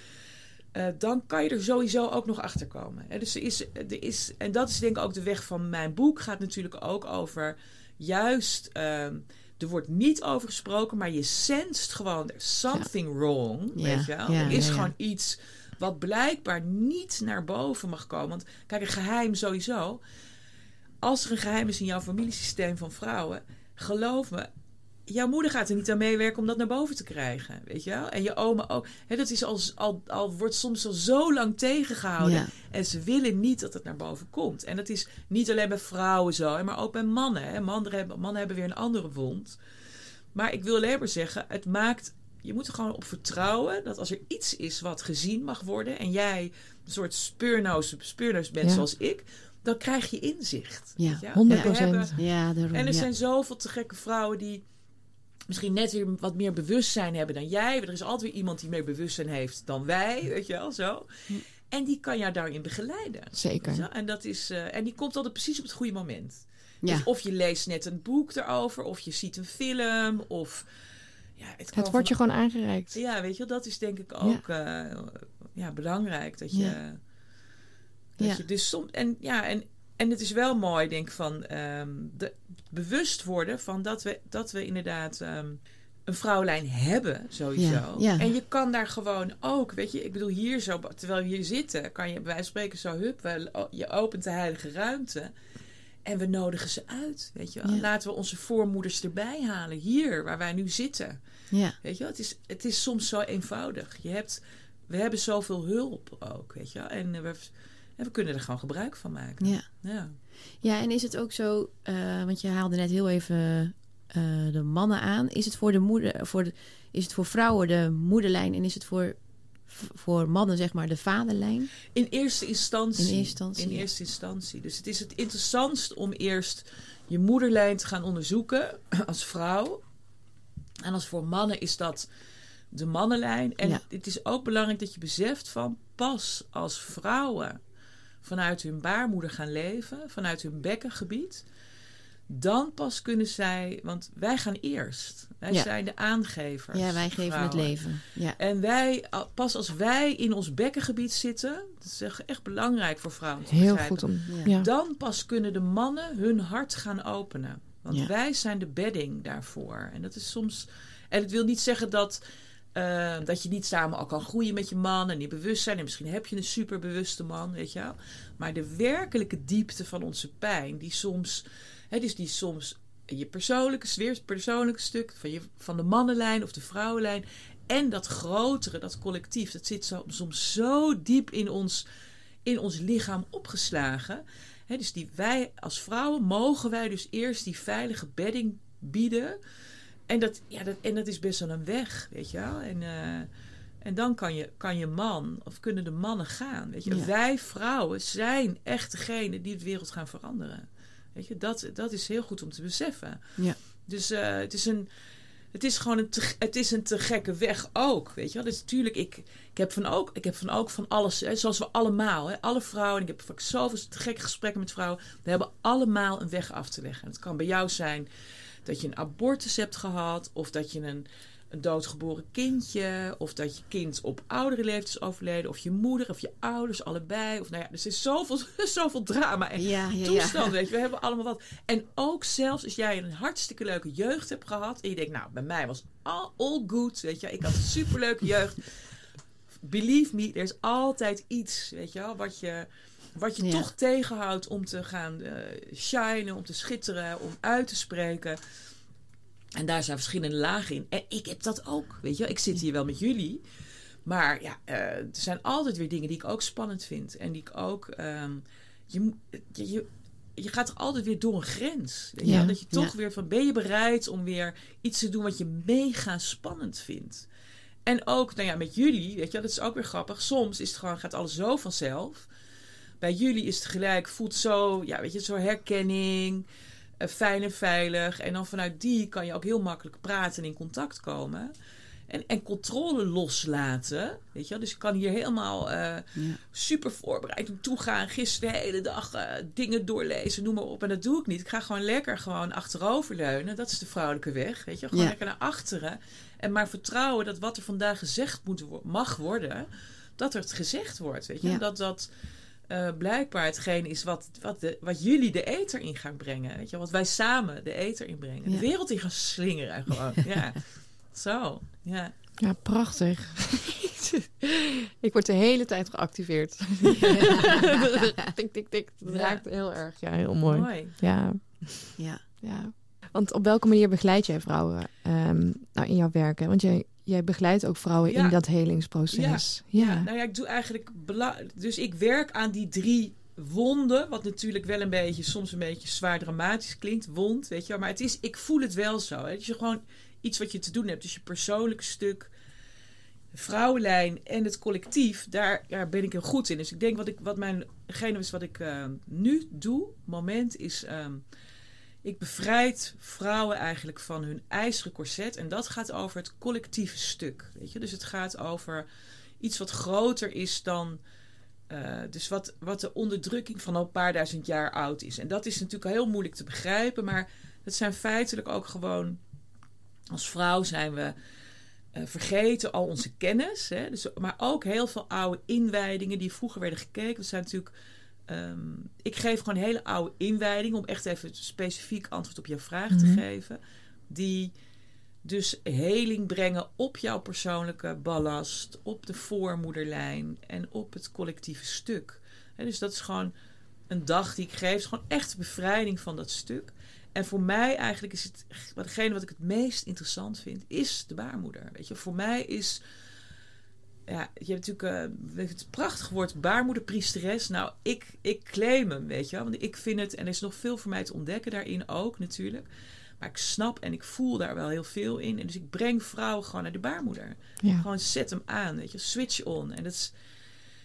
Uh, dan kan je er sowieso ook nog achter komen. Hè? Dus er is, er is, en dat is denk ik ook de weg van mijn boek. Gaat natuurlijk ook over juist... Uh, er wordt niet over gesproken, maar je senst gewoon... There's something ja. wrong, ja. weet je wel. Ja, er is ja, gewoon ja. iets wat blijkbaar niet naar boven mag komen. Want kijk, een geheim sowieso. Als er een geheim is in jouw familiesysteem van vrouwen... geloof me... Jouw moeder gaat er niet aan meewerken om dat naar boven te krijgen, weet je wel? En je oma ook. He, dat is al, al, al wordt soms al zo lang tegengehouden. Ja. En ze willen niet dat het naar boven komt. En dat is niet alleen bij vrouwen zo, maar ook bij mannen. Hè. Mannen, hebben, mannen hebben weer een andere wond. Maar ik wil alleen maar zeggen, het maakt... Je moet er gewoon op vertrouwen dat als er iets is wat gezien mag worden... en jij een soort speurneus, speurneus bent ja. zoals ik... dan krijg je inzicht. Ja, weet je? honderd En we procent. hebben- Ja, daarom, En er ja. zijn zoveel te gekke vrouwen die... misschien net weer wat meer bewustzijn hebben dan jij. Er is altijd weer iemand die meer bewustzijn heeft dan wij, weet je wel, zo. En die kan jou daarin begeleiden. Zeker. Weet je wel? En, dat is, uh, en die komt altijd precies op het goede moment. Ja. Dus of je leest net een boek erover, of je ziet een film, of... Ja, het kan Het wordt je van- gewoon aangereikt. Ja, weet je wel, dat is denk ik ook ja. Uh, ja, belangrijk. Dat je... Ja. Dat Ja. je dus soms... En, ja, en, en het is wel mooi, denk ik, van... Um, de, bewust worden van dat we, dat we inderdaad... Um, een vrouwlijn hebben, sowieso. Ja, ja. En je kan daar gewoon ook, weet je, ik bedoel hier zo, terwijl we hier zitten, kan je bij wijze van spreken zo, hup, we, je opent de heilige ruimte en we nodigen ze uit, weet je wel. Ja. Laten we onze voormoeders erbij halen, hier, waar wij nu zitten. Ja. Weet je wel, het is, het is soms zo eenvoudig. Je hebt, we hebben zoveel hulp ook, weet je wel. En we, en we kunnen er gewoon gebruik van maken. Ja. Ja. Ja, en is het ook zo, uh, want je haalde net heel even uh, de mannen aan. Is het voor de moeder, voor de, is het voor vrouwen de moederlijn en is het voor, voor mannen zeg maar de vaderlijn? In eerste instantie. In eerste instantie. In ja. eerste instantie. Dus het is het interessantst om eerst je moederlijn te gaan onderzoeken als vrouw. En als voor mannen is dat de mannenlijn. En ja. het is ook belangrijk dat je beseft van pas als vrouwen vanuit hun baarmoeder gaan leven, vanuit hun bekkengebied, dan pas kunnen zij, want wij gaan eerst. Wij ja. zijn de aangevers. Ja, wij geven vrouwen. het leven. Ja. En wij, pas als wij in ons bekkengebied zitten, dat is echt belangrijk voor vrouwen te Heel begrijpen, goed om, ja. dan pas kunnen de mannen hun hart gaan openen. Want ja. wij zijn de bedding daarvoor. En dat is soms, en het wil niet zeggen dat Uh, dat je niet samen al kan groeien met je man en die bewust zijn. En misschien heb je een superbewuste man, weet je wel. Maar de werkelijke diepte van onze pijn, die soms, hè, dus die soms je persoonlijke, weer persoonlijke stuk van, je, van de mannenlijn of de vrouwenlijn. En dat grotere, dat collectief, dat zit zo, soms zo diep in ons, in ons lichaam opgeslagen. Hè, dus die wij als vrouwen mogen wij dus eerst die veilige bedding bieden. En dat, ja, dat, en dat is best wel een weg, weet je wel. En, uh, en dan kan je, kan je man, of kunnen de mannen gaan, weet je. Ja. Wij vrouwen zijn echt degene die de wereld gaan veranderen. Weet je, dat, dat is heel goed om te beseffen. Ja. Dus uh, het is een... Het is gewoon een te, het is een te gekke weg ook, weet je wel. Dus natuurlijk, ik, ik heb van ook, ik heb van ook van alles, hè, zoals we allemaal, hè, alle vrouwen, ik heb vaak zoveel te gekke gesprekken met vrouwen, we hebben allemaal een weg af te leggen. Het kan bij jou zijn dat je een abortus hebt gehad, of dat je een, een doodgeboren kindje, of dat je kind op oudere leeftijd is overleden, of je moeder, of je ouders, allebei. Of nou ja, er is zoveel, zoveel drama en ja, ja, toestand, ja. weet je. We hebben allemaal wat. En ook zelfs als jij een hartstikke leuke jeugd hebt gehad, en je denkt, nou, bij mij was all, all good, weet je. Ik had een superleuke jeugd. Believe me, er is altijd iets, weet je wel, wat je... Wat je ja. toch tegenhoudt om te gaan uh, shinen, om te schitteren, om uit te spreken. En daar zijn verschillende lagen in. En ik heb dat ook, weet je. Ik zit hier wel met jullie. Maar ja, uh, er zijn altijd weer dingen die ik ook spannend vind. En die ik ook... Um, je, je, je gaat er altijd weer door een grens. Weet ja. je? Dat je toch ja. weer van... Ben je bereid om weer iets te doen wat je mega spannend vindt? En ook, nou ja, met jullie, weet je, dat is ook weer grappig. Soms is het gewoon, gaat alles zo vanzelf. Bij jullie is het gelijk, voelt zo, ja, weet je, zo herkenning, uh, fijn en veilig. En dan vanuit die kan je ook heel makkelijk praten en in contact komen. En, en controle loslaten, weet je. Dus ik kan hier helemaal uh, ja. super voorbereid naartoe gaan. Gisteren de hele dag uh, dingen doorlezen, noem maar op. En dat doe ik niet. Ik ga gewoon lekker gewoon achteroverleunen. Dat is de vrouwelijke weg, weet je. Gewoon ja. lekker naar achteren. En maar vertrouwen dat wat er vandaag gezegd moet, mag worden, dat er het gezegd wordt, weet je. Ja. Dat dat... Uh, blijkbaar hetgeen is wat, wat, de, wat jullie de ether in gaan brengen. Weet je? Wat wij samen de ether inbrengen. Ja. De wereld in gaan slingeren gewoon. Ja. Zo. Ja, ja prachtig. Ik word de hele tijd geactiveerd. Ja. tik, tik, tik. Dat ja. raakt heel erg. Ja, heel mooi. mooi. Ja. Ja. ja. Want op welke manier begeleid jij vrouwen um, nou, in jouw werk? Hè? Want jij... Jij begeleidt ook vrouwen ja. in dat helingsproces. Ja. Ja. ja, nou ja, ik doe eigenlijk... Bela- dus ik werk aan die drie wonden. Wat natuurlijk wel een beetje, soms een beetje zwaar dramatisch klinkt. Wond, weet je wel. Maar het is, ik voel het wel zo. Hè. Het is gewoon iets wat je te doen hebt. Dus je persoonlijke stuk, de vrouwenlijn en het collectief. Daar, daar ben ik heel goed in. Dus ik denk wat ik, wat mijn, degene is wat ik uh, nu doe, moment is... Um, Ik bevrijd vrouwen eigenlijk van hun ijzeren corset. En dat gaat over het collectieve stuk. Weet je? Dus het gaat over iets wat groter is dan... Uh, dus wat, wat de onderdrukking van al een paar duizend jaar oud is. En dat is natuurlijk heel moeilijk te begrijpen. Maar het zijn feitelijk ook gewoon... Als vrouw zijn we uh, vergeten al onze kennis. Hè? Dus, maar ook heel veel oude inwijdingen die vroeger werden gekeken. Dat zijn natuurlijk... Um, ik geef gewoon een hele oude inwijding om echt even specifiek antwoord op jouw vraag mm-hmm. te geven. Die dus heling brengen op jouw persoonlijke ballast, op de voormoederlijn en op het collectieve stuk. He, dus dat is gewoon een dag die ik geef. Het is gewoon echt bevrijding van dat stuk. En voor mij eigenlijk is het, degene wat ik het meest interessant vind, is de baarmoeder. Weet je, voor mij is... Ja, je hebt natuurlijk uh, het prachtige woord baarmoederpriesteres. Nou, ik, ik claim hem, weet je wel. Want ik vind het, en er is nog veel voor mij te ontdekken daarin ook natuurlijk. Maar ik snap en ik voel daar wel heel veel in. En dus ik breng vrouwen gewoon naar de baarmoeder. Ja. Gewoon zet hem aan, weet je. Switch on. En dat is...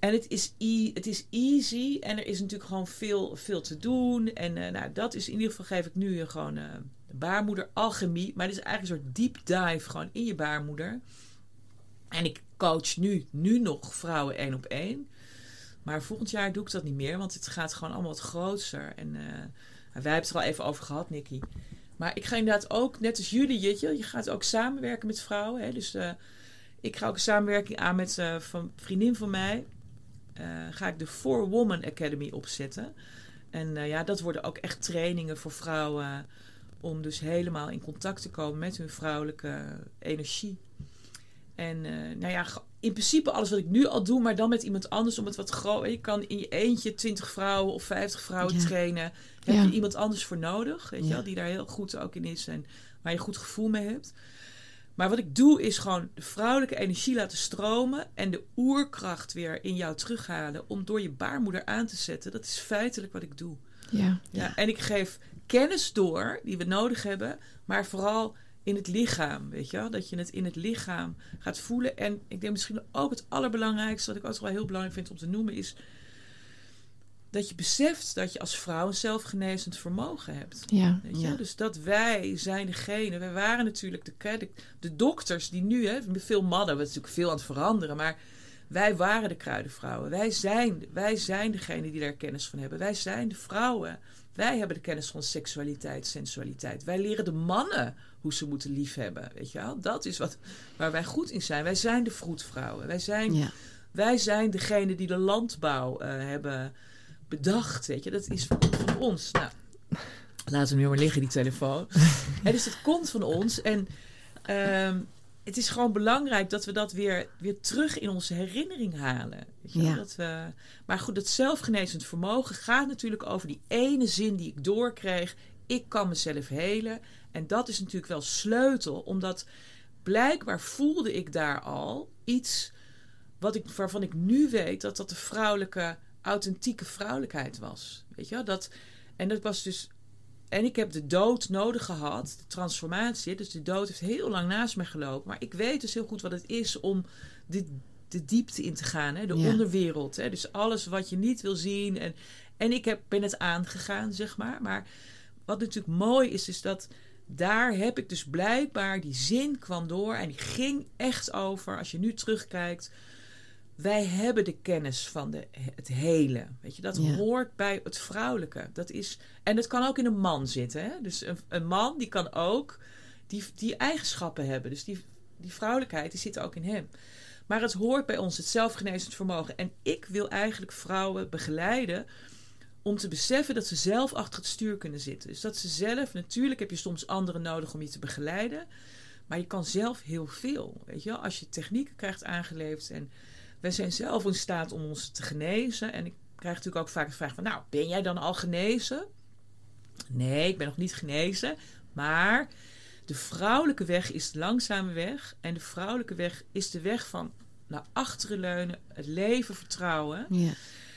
En het is, e- het is easy en er is natuurlijk gewoon veel, veel te doen. En uh, nou, dat is in ieder geval, geef ik nu uh, gewoon uh, baarmoeder alchemie. Maar het is eigenlijk een soort deep dive gewoon in je baarmoeder. En ik coach nu, nu nog vrouwen één op één. Maar volgend jaar doe ik dat niet meer, want het gaat gewoon allemaal wat groter. En uh, wij hebben het er al even over gehad, Nikki. Maar ik ga inderdaad ook, net als jullie, je, je gaat ook samenwerken met vrouwen. Hè? Dus uh, ik ga ook een samenwerking aan met uh, van, een vriendin van mij. Uh, ga ik de Four Woman Academy opzetten. En uh, ja, dat worden ook echt trainingen voor vrouwen. Om dus helemaal in contact te komen met hun vrouwelijke energie. En uh, nou ja, in principe alles wat ik nu al doe, maar dan met iemand anders om het wat groter. Je kan in je eentje twintig vrouwen of vijftig vrouwen ja. trainen. Heb ja. je iemand anders voor nodig, weet je ja. wel, die daar heel goed ook in is en waar je goed gevoel mee hebt. Maar wat ik doe is gewoon de vrouwelijke energie laten stromen en de oerkracht weer in jou terughalen om door je baarmoeder aan te zetten. Dat is feitelijk wat ik doe. Ja. Ja, en ik geef kennis door die we nodig hebben, maar vooral in het lichaam, weet je wel? Dat je het in het lichaam gaat voelen. En ik denk misschien ook het allerbelangrijkste, wat ik ook wel heel belangrijk vind om te noemen, is dat je beseft dat je als vrouw een zelfgenezend vermogen hebt. Ja, weet je? Ja. Dus dat wij zijn degene, wij waren natuurlijk de, de, de dokters die nu, hè, veel mannen, we zijn natuurlijk veel aan het veranderen, maar wij waren de kruidenvrouwen. Wij zijn, wij zijn degene die daar kennis van hebben. Wij zijn de vrouwen. Wij hebben de kennis van seksualiteit, sensualiteit. Wij leren de mannen hoe ze moeten liefhebben. Weet je wel? Dat is wat, waar wij goed in zijn. Wij zijn de vroedvrouwen. Wij zijn, ja. wij zijn degene die de landbouw uh, hebben bedacht. Weet je? Dat is van, van ons. Nou, laten we nu maar liggen, die telefoon. En dus het komt van ons. En um, het is gewoon belangrijk dat we dat weer, weer terug in onze herinnering halen. Weet je? Ja. Dat we, maar goed, dat zelfgenezend vermogen gaat natuurlijk over die ene zin die ik doorkreeg. Ik kan mezelf helen. En dat is natuurlijk wel sleutel. Omdat blijkbaar voelde ik daar al iets wat ik, waarvan ik nu weet dat dat de vrouwelijke, authentieke vrouwelijkheid was. Weet je wel? Dat, en dat was dus... En ik heb de dood nodig gehad, de transformatie. Dus de dood heeft heel lang naast me gelopen. Maar ik weet dus heel goed wat het is om de, de diepte in te gaan. Hè? De ja. onderwereld. Hè? Dus alles wat je niet wil zien. En, en ik heb, ben het aangegaan, zeg maar. Maar wat natuurlijk mooi is, is dat daar heb ik dus blijkbaar... Die zin kwam door en die ging echt over, als je nu terugkijkt... Wij hebben de kennis van de, het hele. Weet je, dat ja. hoort bij het vrouwelijke. Dat is, en dat kan ook in een man zitten. Hè? Dus een, een man die kan ook die, die eigenschappen hebben. Dus die, die vrouwelijkheid die zit ook in hem. Maar het hoort bij ons, het zelfgenezend vermogen. En ik wil eigenlijk vrouwen begeleiden om te beseffen dat ze zelf achter het stuur kunnen zitten. Dus dat ze zelf, natuurlijk heb je soms anderen nodig om je te begeleiden. Maar je kan zelf heel veel. Weet je wel? Als je technieken krijgt aangeleverd en... Wij zijn zelf in staat om ons te genezen. En ik krijg natuurlijk ook vaak de vraag van... Nou, ben jij dan al genezen? Nee, ik ben nog niet genezen. Maar de vrouwelijke weg is de langzame weg. En de vrouwelijke weg is de weg van naar achteren leunen. Het leven vertrouwen. Ja.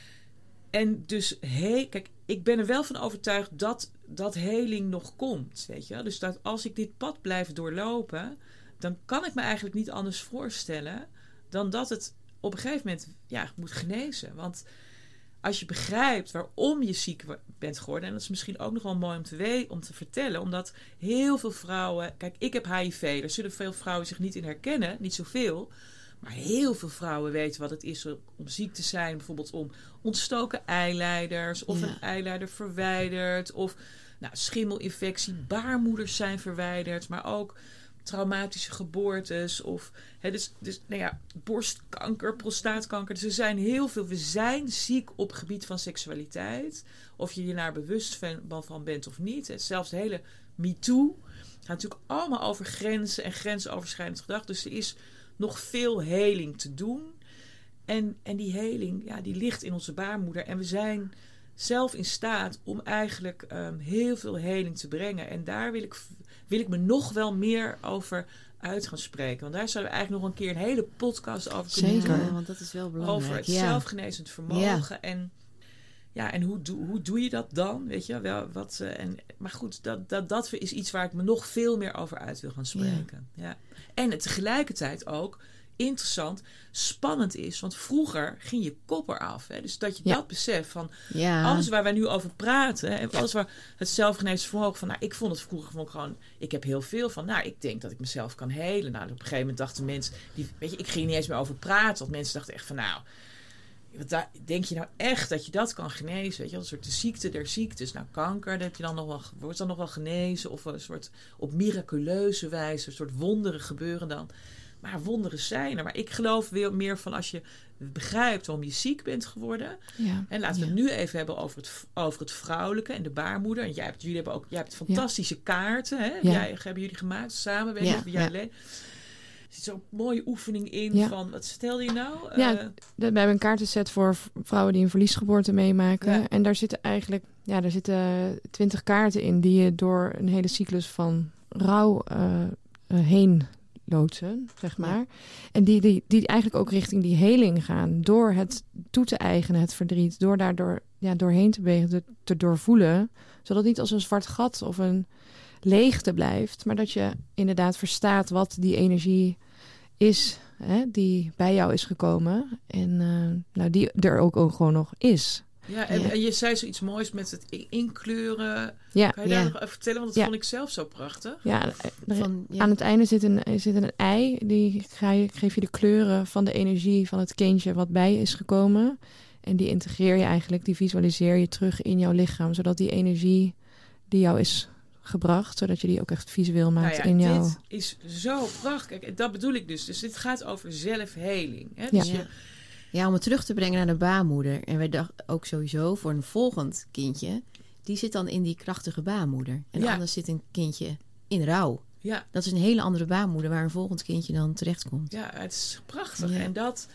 En dus, hey, kijk, ik ben er wel van overtuigd dat dat heling nog komt. Weet je? Dus dat als ik dit pad blijf doorlopen... dan kan ik me eigenlijk niet anders voorstellen... dan dat het... op een gegeven moment ja, moet genezen. Want als je begrijpt waarom je ziek bent geworden... en dat is misschien ook nog wel mooi om te, we- om te vertellen... omdat heel veel vrouwen... Kijk, ik heb H I V. Daar zullen veel vrouwen zich niet in herkennen. Niet zoveel. Maar heel veel vrouwen weten wat het is om ziek te zijn. Bijvoorbeeld om ontstoken eileiders... of ja. een eileider verwijderd... of nou, schimmelinfectie, baarmoeders zijn verwijderd... maar ook... traumatische geboortes of hè, dus, dus nou ja, borstkanker, prostaatkanker. Dus er zijn heel veel. We zijn ziek op het gebied van seksualiteit. Of je je daar bewust van, van bent of niet. En zelfs de hele MeToo gaat natuurlijk allemaal over grenzen en grensoverschrijdend gedrag. Dus er is nog veel heling te doen. En, en die heling, ja, die ligt in onze baarmoeder. En we zijn zelf in staat om eigenlijk um, heel veel heling te brengen. En daar wil ik... wil ik me nog wel meer over uit gaan spreken. Want daar zouden we eigenlijk nog een keer een hele podcast over kunnen doen. Zeker, want dat is wel belangrijk. Over het ja. zelfgenezend vermogen. Ja. En, ja, en hoe, doe, hoe doe je dat dan? Weet je wel, wat, uh, en, maar goed, dat, dat, dat is iets waar ik me nog veel meer over uit wil gaan spreken. Ja. Ja. En tegelijkertijd ook interessant, spannend is. Want vroeger ging je kop eraf. Hè? Dus dat je Ja. dat beseft van Ja. alles waar wij nu over praten. En alles waar het zelfgenezen vermogen van. Nou, ik vond het vroeger vond ik gewoon. Ik heb heel veel van. Nou, ik denk dat ik mezelf kan helen. Nou, op een gegeven moment dachten mensen. Die, weet je, ik ging niet eens meer over praten. Want mensen dachten echt van nou. Wat daar, denk je nou echt dat je dat kan genezen? Weet je, een soort de ziekte der ziektes. Nou, kanker, dat heb je dan nog wel, wordt dan nog wel genezen. Of een soort op miraculeuze wijze. Een soort wonderen gebeuren dan. Maar wonderen zijn er. Maar ik geloof weer meer van als je begrijpt waarom je ziek bent geworden. Ja. En laten we Ja. het nu even hebben over het, over het vrouwelijke en de baarmoeder. En jij hebt, jullie hebben ook jij hebt fantastische kaarten. Hè? Ja. Jij, hebben jullie gemaakt samen? Weet je, Ja. of jij Ja. alleen? Er zit zo'n mooie oefening in Ja. van, wat stelde je nou? Ja, Eh, We hebben een kaartenset voor v- vrouwen die een verliesgeboorte meemaken. Ja. En daar zitten eigenlijk ja, daar zitten twintig kaarten in die je door een hele cyclus van rouw uh, uh, heen loodsen, zeg maar. Ja. En die, die, die eigenlijk ook richting die heling gaan. Door het toe te eigenen, het verdriet. Door daardoor ja, doorheen te bewegen, te, te doorvoelen. Zodat het niet als een zwart gat of een leegte blijft. Maar dat je inderdaad verstaat wat die energie is, hè, die bij jou is gekomen. En uh, nou, die er ook, ook gewoon nog is. Ja, en, Ja. en je zei zoiets moois met het inkleuren. Ja. Kan je daar Ja. nog even vertellen? Want dat Ja. vond ik zelf zo prachtig. Ja, er- Van, ja. aan het einde zit een, zit een ei. Die ga je, geef je de kleuren van de energie van het kindje wat bij je is gekomen. En die integreer je eigenlijk, die visualiseer je terug in jouw lichaam. Zodat die energie die jou is gebracht, zodat je die ook echt visueel maakt Nou ja, in jou. dit is zo prachtig. Kijk, dat bedoel ik dus. Dus dit gaat over zelfheling. Hè? Dus Ja. je, Ja. Ja, om het terug te brengen naar de baarmoeder. En wij dachten ook sowieso voor een volgend kindje, die zit dan in die krachtige baarmoeder. En Ja. anders zit een kindje in rouw. ja, Dat is een hele andere baarmoeder waar een volgend kindje dan terechtkomt. ja, het is prachtig. Ja. En dat...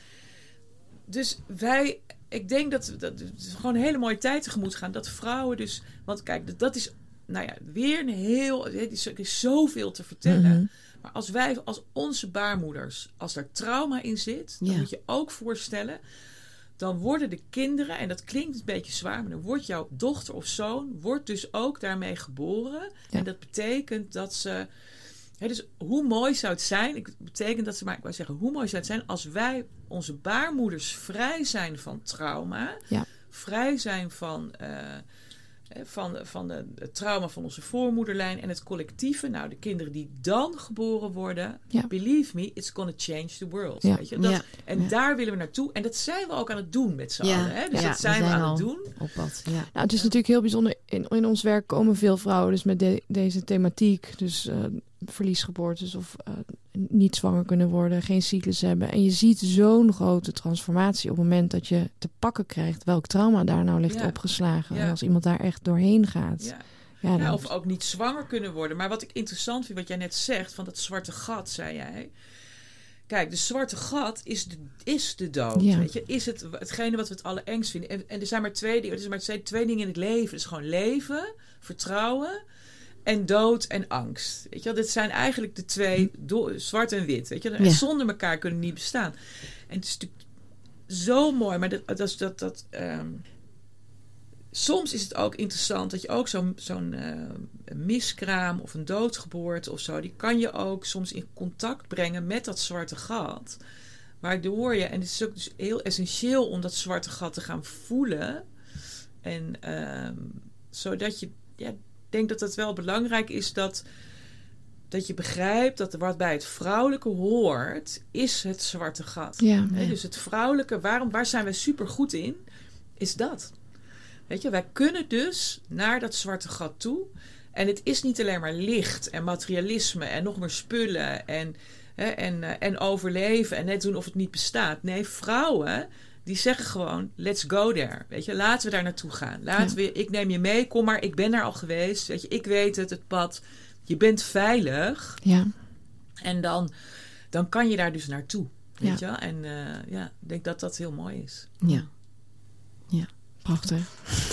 Dus wij... Ik denk dat, dat het gewoon een hele mooie tijd tegemoet gaan. Dat vrouwen dus... Want kijk, dat- dat is... Nou ja, weer een heel... Er is, er is zoveel te vertellen. Mhm. Maar als wij, als onze baarmoeders, als daar trauma in zit, dan Ja. moet je ook voorstellen, dan worden de kinderen, en dat klinkt een beetje zwaar, maar dan wordt jouw dochter of zoon, wordt dus ook daarmee geboren. Ja. En dat betekent dat ze, hè, dus hoe mooi zou het zijn, ik betekent dat ze, maar ik wou zeggen, hoe mooi zou het zijn als wij, onze baarmoeders, vrij zijn van trauma, Ja. vrij zijn van... eh, Van, van de, het trauma van onze voormoederlijn en het collectieve. Nou, de kinderen die dan geboren worden, Ja. believe me, it's gonna change the world. Ja. Weet je? Dat, Ja. En Ja. daar willen we naartoe. En dat zijn we ook aan het doen met z'n Ja. allen. Hè? Dus Ja, dat zijn we we zijn aan het al doen. op pad. Ja. Nou, het is natuurlijk heel bijzonder. In, in ons werk komen veel vrouwen dus met de- deze thematiek. Dus uh, verliesgeboortes of uh, niet zwanger kunnen worden, geen cyclus hebben. En je ziet zo'n grote transformatie op het moment dat je te pakken krijgt welk trauma daar nou ligt Ja. opgeslagen. Ja. En als iemand daar echt doorheen gaat. Ja. Ja, Ja, dan- of ook niet zwanger kunnen worden. Maar wat ik interessant vind, wat jij net zegt, van dat zwarte gat, zei jij. Kijk, de zwarte gat is de, is de dood. Ja. Weet je? Is het hetgene wat we het allerengst vinden. En, en er zijn maar twee dingen. Er zijn maar twee, twee dingen in het leven. Het is gewoon leven, vertrouwen en dood en angst. Weet je wel? Dit zijn eigenlijk de twee, do, zwart en wit. Weet je? En Ja. zonder elkaar kunnen niet bestaan. En het is natuurlijk zo mooi. Maar dat, dat, dat, dat, dat um, soms is het ook interessant dat je ook zo'n, zo'n uh, miskraam of een doodgeboorte of zo, die kan je ook soms in contact brengen met dat zwarte gat. Waardoor je, en het is ook dus heel essentieel om dat zwarte gat te gaan voelen. En uh, zodat je, ja, ik denk dat het wel belangrijk is dat, dat je begrijpt dat wat bij het vrouwelijke hoort, is het zwarte gat. Ja. He, dus het vrouwelijke, waarom, waar zijn wij super goed in, is dat. Weet je, wij kunnen dus naar dat zwarte gat toe. En het is niet alleen maar licht en materialisme en nog meer spullen en, hè, en, uh, en overleven en net doen of het niet bestaat. Nee, vrouwen die zeggen gewoon, let's go there. Weet je, laten we daar naartoe gaan. Laten we, ik neem je mee, kom maar, ik ben daar al geweest. Weet je, ik weet het, het pad. Je bent veilig. Ja. En dan, dan kan je daar dus naartoe. Weet Ja. je? En uh, ja, ik denk dat dat heel mooi is. Ja. Ja. Prachtig.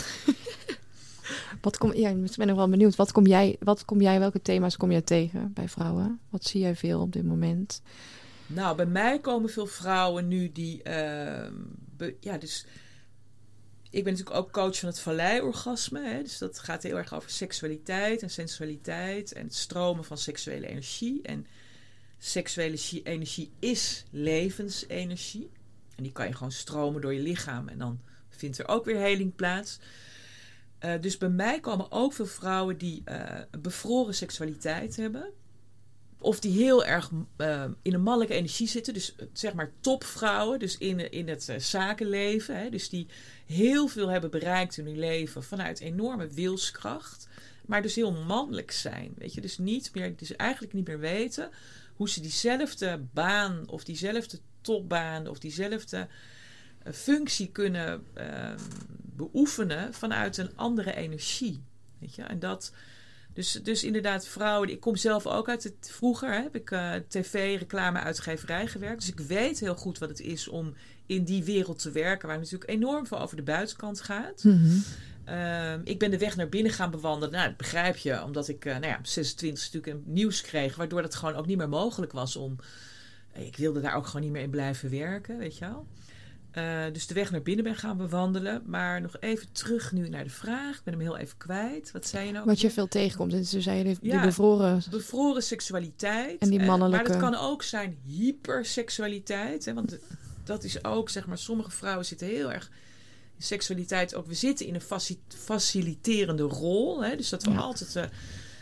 Wat kom, ja, ik ben nog wel benieuwd. Wat kom jij, wat kom jij, welke thema's kom jij tegen bij vrouwen? Wat zie jij veel op dit moment? Nou, bij mij komen veel vrouwen nu die... Uh, be, ja, dus... Ik ben natuurlijk ook coach van het Vallei-orgasme. Hè, dus dat gaat heel erg over seksualiteit en sensualiteit en het stromen van seksuele energie. En seksuele energie is levensenergie. En die kan je gewoon stromen door je lichaam. En dan vindt er ook weer heling plaats. Uh, dus bij mij komen ook veel vrouwen die uh, een bevroren seksualiteit hebben. Of die heel erg uh, in een mannelijke energie zitten. Dus zeg maar topvrouwen. Dus in, in het uh, zakenleven. Hè, dus die heel veel hebben bereikt in hun leven vanuit enorme wilskracht. Maar dus heel mannelijk zijn. Weet je? Dus, niet meer, dus eigenlijk niet meer weten hoe ze diezelfde baan of diezelfde topbaan of diezelfde uh, functie kunnen uh, beoefenen vanuit een andere energie. Weet je? En dat... Dus, dus inderdaad, vrouwen... Ik kom zelf ook uit het... Vroeger hè, heb ik uh, tv, reclame, uitgeverij gewerkt. Dus ik weet heel goed wat het is om in die wereld te werken. Waar natuurlijk enorm veel over de buitenkant gaat. Mm-hmm. Uh, ik ben de weg naar binnen gaan bewandelen. Nou, dat begrijp je. Omdat ik uh, nou ja, zesentwintig natuurlijk een nieuws kreeg. Waardoor het gewoon ook niet meer mogelijk was om... Ik wilde daar ook gewoon niet meer in blijven werken. Weet je wel. Uh, dus de weg naar binnen ben gaan bewandelen. Maar nog even terug nu naar de vraag. Ik ben hem heel even kwijt. Wat zei je nou? Wat je veel tegenkomt. Dus zei je die, ja, die bevroren... Bevroren seksualiteit. En die mannelijke... Uh, maar dat kan ook zijn hyperseksualiteit. Hè, want dat is ook, zeg maar, sommige vrouwen zitten heel erg... in seksualiteit ook. We zitten in een faci- faciliterende rol. Hè, dus dat we ja. altijd uh,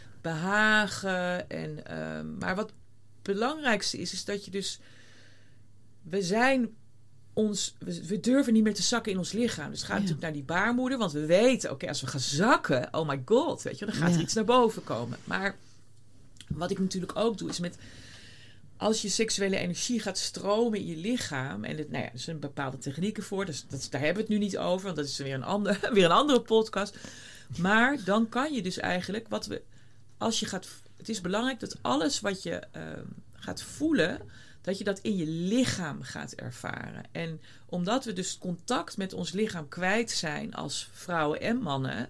behagen. En, uh, maar wat het belangrijkste is, is dat je dus... We zijn... Ons, we, we durven niet meer te zakken in ons lichaam. Dus het gaat ja. natuurlijk naar die baarmoeder. Want we weten, oké, okay, als we gaan zakken... Oh my god, weet je, dan gaat ja. er iets naar boven komen. Maar wat ik natuurlijk ook doe, is met... Als je seksuele energie gaat stromen in je lichaam... En het, nou ja, er zijn bepaalde technieken voor. Dus dat, daar hebben we het nu niet over. Want dat is weer een, ander, weer een andere podcast. Maar dan kan je dus eigenlijk... wat we, als je gaat, het is belangrijk dat alles wat je uh, gaat voelen... dat je dat in je lichaam gaat ervaren. En omdat we dus contact met ons lichaam kwijt zijn als vrouwen en mannen...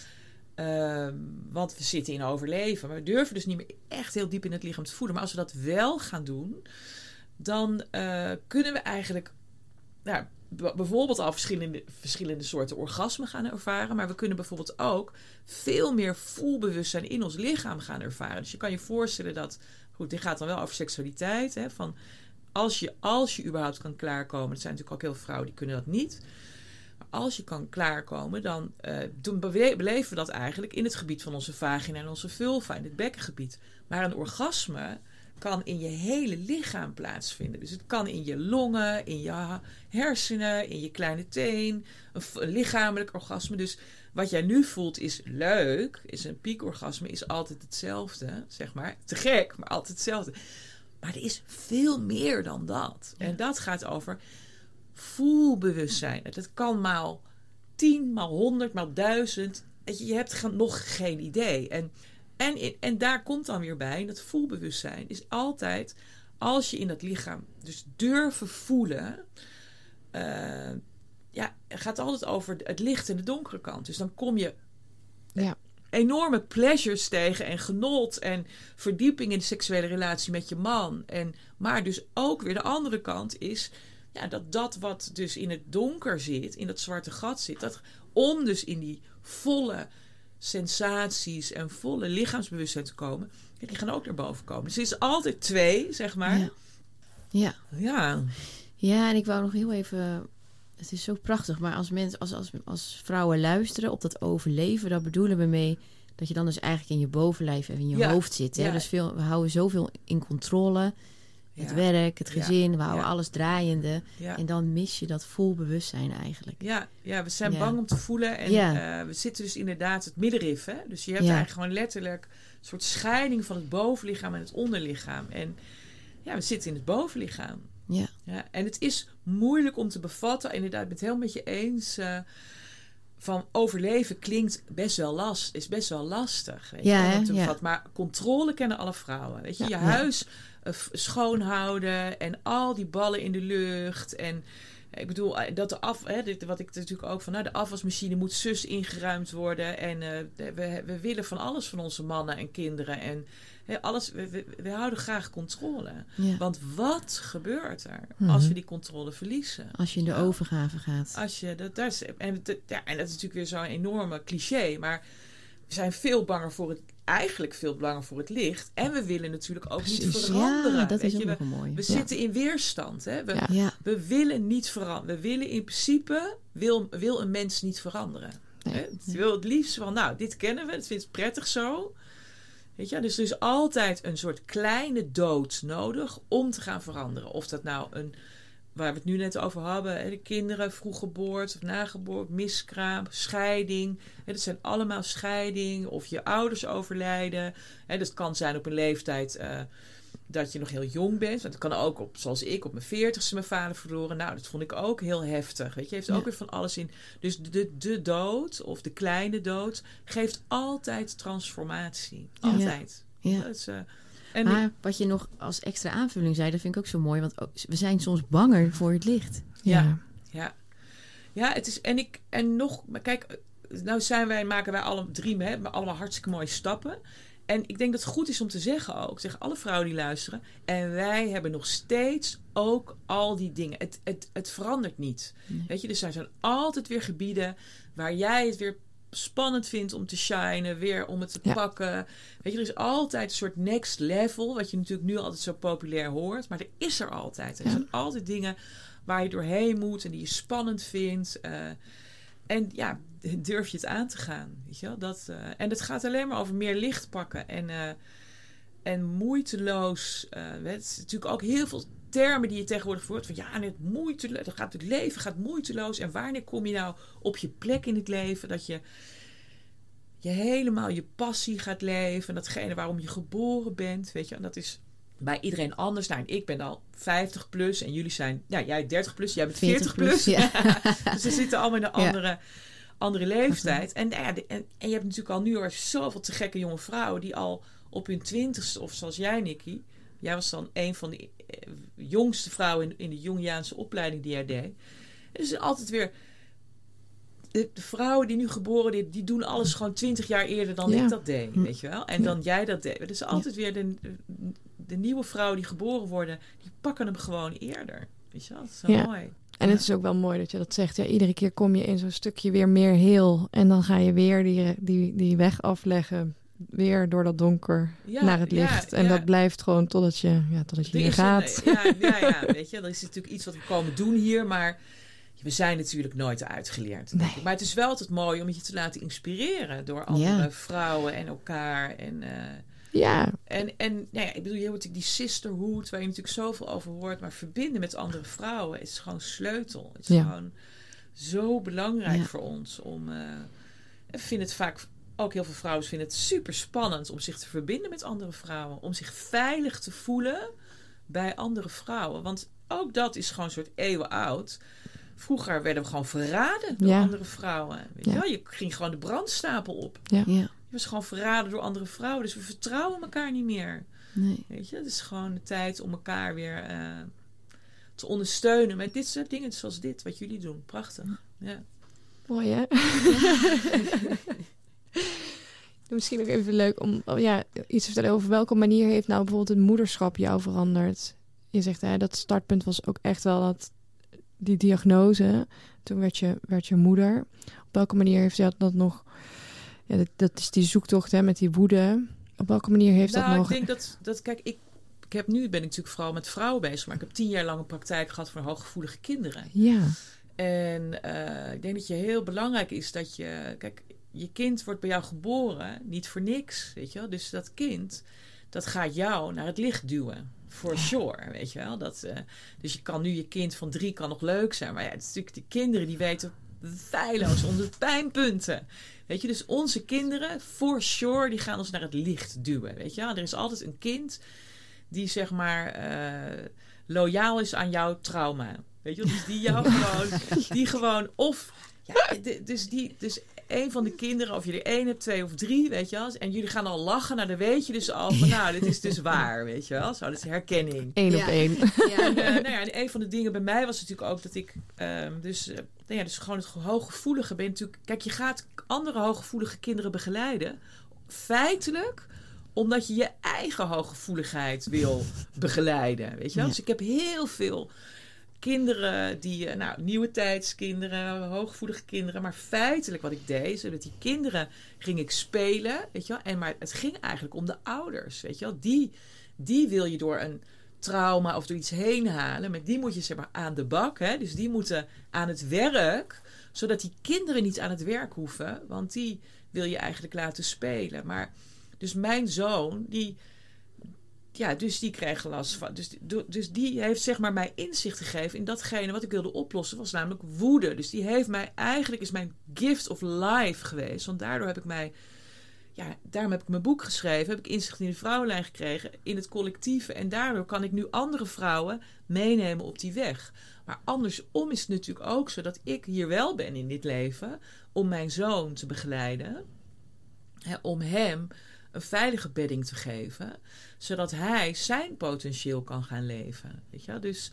Uh, want we zitten in overleven. Maar we durven dus niet meer echt heel diep in het lichaam te voelen. Maar als we dat wel gaan doen... dan uh, kunnen we eigenlijk... Nou, b- bijvoorbeeld al verschillende, verschillende soorten orgasmen gaan ervaren. Maar we kunnen bijvoorbeeld ook... veel meer voelbewustzijn in ons lichaam gaan ervaren. Dus je kan je voorstellen dat... Goed, dit gaat dan wel over seksualiteit. Hè, van als je, als je überhaupt kan klaarkomen... Er zijn natuurlijk ook heel veel vrouwen die kunnen dat niet... Als je kan klaarkomen, dan uh, doen, beleven we dat eigenlijk in het gebied van onze vagina en onze vulva, in het bekkengebied. Maar een orgasme kan in je hele lichaam plaatsvinden. Dus het kan in je longen, in je hersenen, in je kleine teen, een, een lichamelijk orgasme. Dus wat jij nu voelt is leuk, is een piekorgasme, is altijd hetzelfde, zeg maar. Te gek, maar altijd hetzelfde. Maar er is veel meer dan dat. En dat gaat over... voelbewustzijn. Dat kan maal tien, maal honderd, maal duizend. Je hebt nog geen idee. En, en, en daar komt dan weer bij, dat voelbewustzijn is altijd, als je in dat lichaam dus durven voelen, uh, ja, het gaat altijd over het licht en de donkere kant. Dus dan kom je ja. enorme pleasures tegen en genot en verdieping in de seksuele relatie met je man. En, maar dus ook weer de andere kant is... Ja, dat dat wat dus in het donker zit, in dat zwarte gat zit, dat om dus in die volle sensaties en volle lichaamsbewustzijn te komen, ja, die gaan ook naar boven komen. Dus het is altijd twee, zeg maar. Ja. Ja. Ja, ja en ik wou nog heel even... Het is zo prachtig, maar als mensen, als, als, als vrouwen luisteren op dat overleven, daar bedoelen we mee dat je dan dus eigenlijk in je bovenlijf en in je ja. hoofd zit. Hè? Ja. Dus veel, we houden zoveel in controle. Het ja. werk, het gezin, ja. we houden ja. alles draaiende. Ja. En dan mis je dat vol bewustzijn eigenlijk. Ja, ja we zijn ja. bang om te voelen. En ja. uh, we zitten dus inderdaad het middenrif. Hè? Dus je hebt ja. eigenlijk gewoon letterlijk een soort scheiding van het bovenlichaam en het onderlichaam. En ja, we zitten in het bovenlichaam. Ja. Ja, en het is moeilijk om te bevatten. Inderdaad, ik ben het heel met je eens... Uh, van overleven klinkt best wel last, is best wel lastig. Weet ja, je, om te ja. bevatten. Maar controle kennen alle vrouwen. Weet je, ja, je ja. huis uh, schoonhouden en al die ballen in de lucht. En ik bedoel, dat de af, hè, dit, wat ik natuurlijk ook van, nou, de afwasmachine moet zus ingeruimd worden. En uh, we, we willen van alles van onze mannen en kinderen. En hè, alles, we, we, we houden graag controle. Ja. Want wat gebeurt er mm-hmm. als we die controle verliezen? Als je in de ja. overgave gaat. Als je, dat, dat is, en, ja, en dat is natuurlijk weer zo'n enorme cliché. Maar we zijn veel banger voor het, eigenlijk veel banger voor het licht. En we willen natuurlijk ook Precies. niet veranderen. Ja, dat weet is je, ook we, nog mooi. we Ja. zitten in weerstand. Hè? We, Ja. Ja. we willen niet veranderen. We willen in principe, wil, wil een mens niet veranderen. Nee. Hè? Het wil het liefst van, nou, dit kennen we, het vindt het prettig zo. Weet je, dus er is altijd een soort kleine dood nodig om te gaan veranderen. Of dat nou een, waar we het nu net over hadden, hè, de kinderen, vroeggeboorte of nageboorte, miskraam, scheiding. Hè, dat zijn allemaal scheiding of je ouders overlijden. Hè, dat kan zijn op een leeftijd uh, dat je nog heel jong bent. Want het kan ook, op, zoals ik, op mijn veertigste mijn vader verloren. Nou, dat vond ik ook heel heftig. Weet je, heeft ook Ja. weer van alles in. Dus de, de dood of de kleine dood geeft altijd transformatie. Ja. Altijd. Ja. Dat is, uh, en Maar wat je nog als extra aanvulling zei, dat vind ik ook zo mooi. Want ook- we zijn soms banger voor het licht. Ja. Ja. Ja, ja, het is. En ik. En nog. Maar kijk, nou zijn wij, maken wij alle drie hè, allemaal hartstikke mooie stappen. En ik denk dat het goed is om te zeggen ook, tegen alle vrouwen die luisteren. En wij hebben nog steeds ook al die dingen. Het, het, het verandert niet. Nee. Weet je, dus er zijn altijd weer gebieden waar jij het weer spannend vindt om te shinen, weer om het te Ja. pakken. Weet je, er is altijd een soort next level, wat je natuurlijk nu altijd zo populair hoort. Maar er is er altijd. Er Ja. zijn altijd dingen waar je doorheen moet en die je spannend vindt. Uh, en ja, durf je het aan te gaan. Weet je wel? Dat, uh, en het gaat alleen maar over meer licht pakken. En, uh, en moeiteloos. Uh, het is natuurlijk ook heel veel termen die je tegenwoordig hoort. Van ja, en het, moeiteloos, gaat het leven gaat moeiteloos. En wanneer kom je nou op je plek in het leven? Dat je, je helemaal je passie gaat leven. En datgene waarom je geboren bent. Weet je, en dat is bij iedereen anders. Nou, en ik ben al vijftig plus en jullie zijn, nou, jij dertig plus, jij bent veertig plus. Ja. Dus we zitten allemaal in een Ja. andere, andere leeftijd. En, nou ja, de, en, en je hebt natuurlijk al nu al zoveel te gekke jonge vrouwen die al op hun twintigste, of zoals jij, Nikki, jij was dan een van de eh, jongste vrouwen in, in de Jungiaanse opleiding die jij deed. En dus is altijd weer de, de vrouwen die nu geboren, die, die doen alles gewoon twintig jaar eerder dan Ja. ik dat deed, weet je wel. En Ja. dan jij dat deed. Dus altijd weer de, de nieuwe vrouwen die geboren worden, die pakken hem gewoon eerder. Weet je wel, dat is zo Ja. mooi. En het is ook wel mooi dat je dat zegt. Ja, iedere keer kom je in zo'n stukje weer meer heel. En dan ga je weer die, die, die weg afleggen. Weer door dat donker Ja, naar het ja, licht. En ja. dat blijft gewoon totdat je, ja, totdat je Er hier is een- gaat. ja, ja, ja, weet je, dat is natuurlijk iets wat we komen doen hier, maar we zijn natuurlijk nooit uitgeleerd. denk Nee. ik. Maar het is wel altijd mooi om je te laten inspireren door andere Ja. vrouwen en elkaar. En, uh, Ja, en, en nou ja, ik bedoel, je hoort die sisterhood, waar je natuurlijk zoveel over hoort, maar verbinden met andere vrouwen is gewoon sleutel. Het is Ja. gewoon zo belangrijk Ja. voor ons om. Uh, ik vind het vaak. Ook heel veel vrouwen vinden het super spannend om zich te verbinden met andere vrouwen. Om zich veilig te voelen bij andere vrouwen. Want ook dat is gewoon een soort eeuwen oud. Vroeger werden we gewoon verraden door Ja. andere vrouwen. Weet Ja. je wel? Je ging gewoon de brandstapel op. Ja. Je was gewoon verraden door andere vrouwen. Dus we vertrouwen elkaar niet meer. Nee. Weet je? Het is gewoon de tijd om elkaar weer uh, te ondersteunen met dit soort dingen zoals dit, wat jullie doen. Prachtig. Ja. mooi hè? Misschien ook even leuk om oh ja, iets te vertellen over welke manier heeft nou bijvoorbeeld het moederschap jou veranderd. Je zegt hè, dat startpunt was ook echt wel dat die diagnose. Toen werd je, werd je moeder. Op welke manier heeft dat, dat nog... Ja, dat, dat is die zoektocht hè, met die woede. Op welke manier heeft nou, dat nog... ik denk dat, dat kijk, ik, ik heb nu ben ik natuurlijk vooral met vrouwen bezig, maar ik heb tien jaar lang een praktijk gehad voor hooggevoelige kinderen. Ja, En uh, ik denk dat je heel belangrijk is dat je, kijk, je kind wordt bij jou geboren, niet voor niks, weet je wel. Dus dat kind, dat gaat jou naar het licht duwen. For sure, weet je wel. Dat, uh, dus je kan nu je kind van drie kan nog leuk zijn, maar ja, het is natuurlijk de kinderen die weten feilloos onder de pijnpunten. Weet je, dus onze kinderen, for sure, die gaan ons naar het licht duwen, weet je wel. Er is altijd een kind die, zeg maar, uh, loyaal is aan jouw trauma. Weet je wel, dus die jou gewoon, die gewoon, of, ja, dus die, dus een van de kinderen, of je er één hebt, twee of drie, weet je wel, en jullie gaan al lachen, nou dan weet je dus al van, nou, dit is dus waar, weet je wel, zo, dat is herkenning. één Ja. op één. Ja. En, uh, nou ja, en een van de dingen bij mij was natuurlijk ook dat ik, um, dus, uh, nou ja, dus gewoon het hooggevoelige ben natuurlijk, kijk, je gaat andere hooggevoelige kinderen begeleiden, feitelijk, omdat je je eigen hooggevoeligheid wil begeleiden, weet je wel. Ja. Dus ik heb heel veel kinderen, die, uh, nou, nieuwe tijdskinderen, hooggevoelige kinderen. Maar feitelijk wat ik deed, zodat die kinderen ging ik spelen, weet je wel. En, maar het ging eigenlijk om de ouders, weet je wel. Die, die wil je door een trauma of door iets heen halen. Met die moet je zeg maar aan de bak, hè. Dus die moeten aan het werk, zodat die kinderen niet aan het werk hoeven. Want die wil je eigenlijk laten spelen. Maar, dus mijn zoon, die... Ja, dus die kreeg last van. Dus, dus die heeft zeg maar mij inzicht gegeven in datgene wat ik wilde oplossen, was namelijk woede. Dus die heeft mij, eigenlijk is mijn gift of life geweest. Want daardoor heb ik mij, ja, daarom heb ik mijn boek geschreven, heb ik inzicht in de vrouwenlijn gekregen, in het collectieve. En daardoor kan ik nu andere vrouwen meenemen op die weg. Maar andersom is het natuurlijk ook zo dat ik hier wel ben in dit leven om mijn zoon te begeleiden. Hè, om hem een veilige bedding te geven, zodat hij zijn potentieel kan gaan leven. Weet je wel? Dus,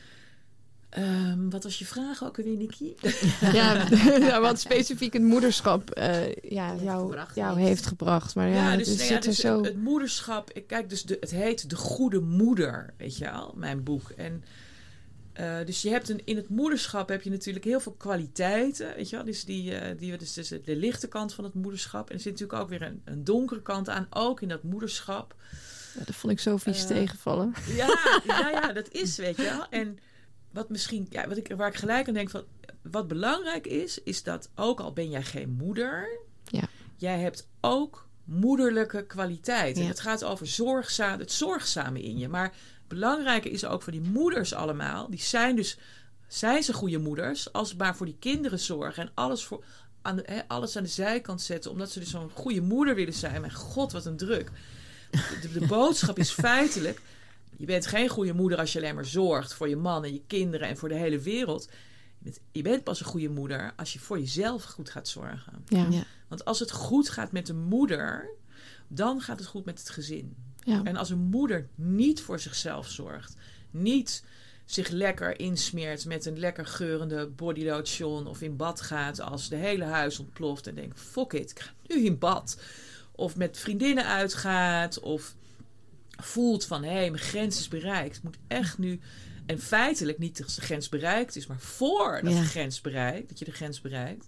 um, wat was je vraag ook alweer, Nikki? Ja, ja, wat specifiek het moederschap uh, ja, jou, gebracht jou heeft. heeft gebracht. Maar ja, ja, dus, het nee, zit ja, er dus zo... het, het moederschap, ik kijk, dus de, het heet De Goede Moeder, weet je wel, mijn boek. En Uh, dus je hebt een, in het moederschap heb je natuurlijk heel veel kwaliteiten, weet je wel. Dus die, uh, die dus, dus de lichte kant van het moederschap. En er zit natuurlijk ook weer een, een donkere kant aan, ook in dat moederschap. Ja, dat vond ik zo vies uh, tegenvallen. Ja, ja, ja, dat is, weet je wel. En wat misschien, ja, wat ik, waar ik gelijk aan denk van, wat belangrijk is, is dat ook al ben jij geen moeder, ja. jij hebt ook moederlijke kwaliteiten. Ja. Het gaat over zorgzaam, het zorgzame in je, maar belangrijker is ook voor die moeders allemaal. Die zijn dus, zijn ze goede moeders als ze maar voor die kinderen zorgen en alles, voor, aan de, he, alles aan de zijkant zetten, omdat ze dus zo'n goede moeder willen zijn. Mijn god, wat een druk. De, de, de boodschap is feitelijk, je bent geen goede moeder als je alleen maar zorgt voor je man en je kinderen en voor de hele wereld. Je bent, je bent pas een goede moeder als je voor jezelf goed gaat zorgen. Ja. Ja. Want als het goed gaat met de moeder, dan gaat het goed met het gezin. Ja. En als een moeder niet voor zichzelf zorgt, niet zich lekker insmeert met een lekker geurende bodylotion of in bad gaat als de hele huis ontploft en denkt, fuck it, ik ga nu in bad. Of met vriendinnen uitgaat of voelt van, hé, hey, mijn grens is bereikt. Ik moet echt nu, en feitelijk niet de grens bereikt is, maar voordat Ja. de grens bereikt, dat je de grens bereikt,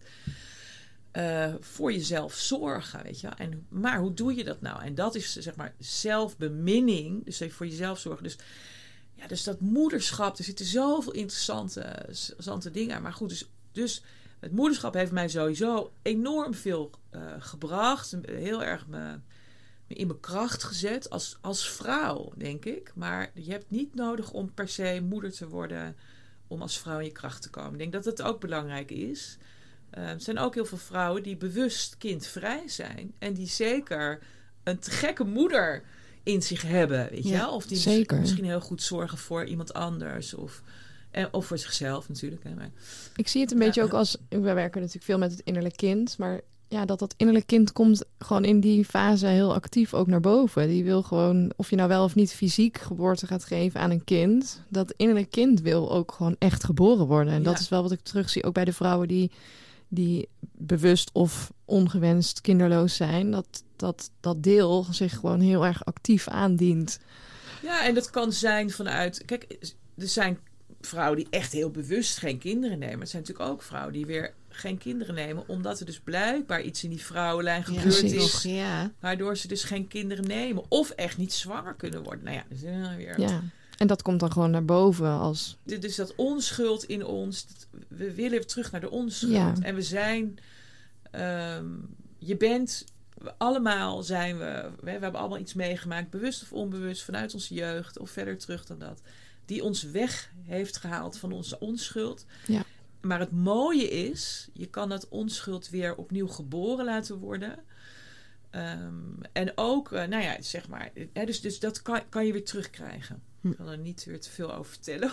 Uh, voor jezelf zorgen, weet je. En, maar hoe doe je dat nou? En dat is, zeg maar, zelfbeminning. Dus even voor jezelf zorgen. Dus, ja, dus dat moederschap, er zitten zoveel interessante, interessante dingen aan. Maar goed, dus, dus het moederschap heeft mij sowieso enorm veel uh, gebracht. Heel erg me, me in mijn kracht gezet. Als, als vrouw, denk ik. Maar je hebt niet nodig om per se moeder te worden om als vrouw in je kracht te komen. Ik denk dat het ook belangrijk is. Uh, er zijn ook heel veel vrouwen die bewust kindvrij zijn. En die zeker een te gekke moeder in zich hebben. Weet je Ja, wel? Of die zeker. misschien heel goed zorgen voor iemand anders. Of, en, of voor zichzelf natuurlijk. Hè. Maar, Ik zie het een Ja. beetje ook als... We werken natuurlijk veel met het innerlijk kind. Maar ja, dat dat innerlijk kind komt gewoon in die fase heel actief ook naar boven. Die wil gewoon, of je nou wel of niet fysiek geboorte gaat geven aan een kind. Dat innerlijk kind wil ook gewoon echt geboren worden. En Ja. dat is wel wat ik terugzie ook bij de vrouwen die... die bewust of ongewenst kinderloos zijn, dat, dat dat deel zich gewoon heel erg actief aandient. ja, en dat kan zijn vanuit... Kijk, er zijn vrouwen die echt heel bewust geen kinderen nemen. Er zijn natuurlijk ook vrouwen die weer geen kinderen nemen, omdat er dus blijkbaar iets in die vrouwenlijn Ja, gebeurd precies. is, nog, ja. waardoor ze dus geen kinderen nemen. Of echt niet zwanger kunnen worden. Nou ja, dus uh, weer... Ja. En dat komt dan gewoon naar boven als... Dus dat onschuld in ons. We willen terug naar de onschuld. Ja. En we zijn... Um, je bent... Allemaal zijn we... We hebben allemaal iets meegemaakt. Bewust of onbewust. Vanuit onze jeugd. Of verder terug dan dat. Die ons weg heeft gehaald van onze onschuld. Ja. Maar het mooie is... Je kan dat onschuld weer opnieuw geboren laten worden. Um, en ook... Uh, nou ja, zeg maar... Hè, dus, dus dat kan, kan je weer terugkrijgen. Hm. Ik kan er niet weer te veel over vertellen.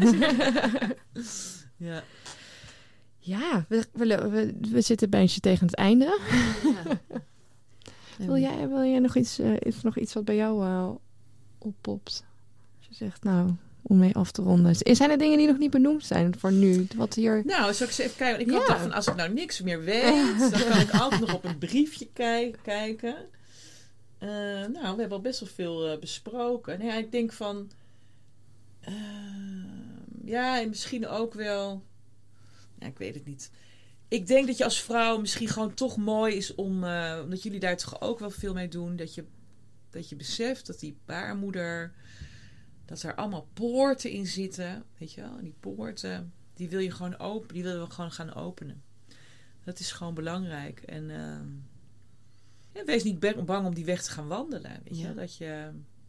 Ja. Ja, we, we, we, we zitten bijna tegen het einde. Ja. Wil jij, wil jij nog iets... Uh, is er nog iets wat bij jou uh, oppopt? Als je zegt, nou... Om mee af te ronden. Zijn er dingen die nog niet benoemd zijn voor nu? Wat hier... Nou, zal ik eens even kijken. Ik Ja. had dacht van, als ik nou niks meer weet, dan kan ik altijd nog op een briefje kij- kijken. Uh, nou, we hebben al best wel veel uh, besproken. Nee, ik denk van... Uh, ja, en misschien ook wel... Ja, ik weet het niet. Ik denk dat je als vrouw misschien gewoon toch mooi is om... Uh, omdat jullie daar toch ook wel veel mee doen. Dat je, dat je beseft dat die baarmoeder... Dat er allemaal poorten in zitten. Weet je wel? En die poorten, die wil je gewoon open, die willen we gewoon gaan openen. Dat is gewoon belangrijk. En uh, ja, wees niet bang om die weg te gaan wandelen. Weet je? Ja. Dat je...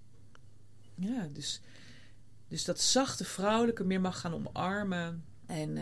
Ja, dus... Dus dat zachte vrouwelijke meer mag gaan omarmen. En, uh,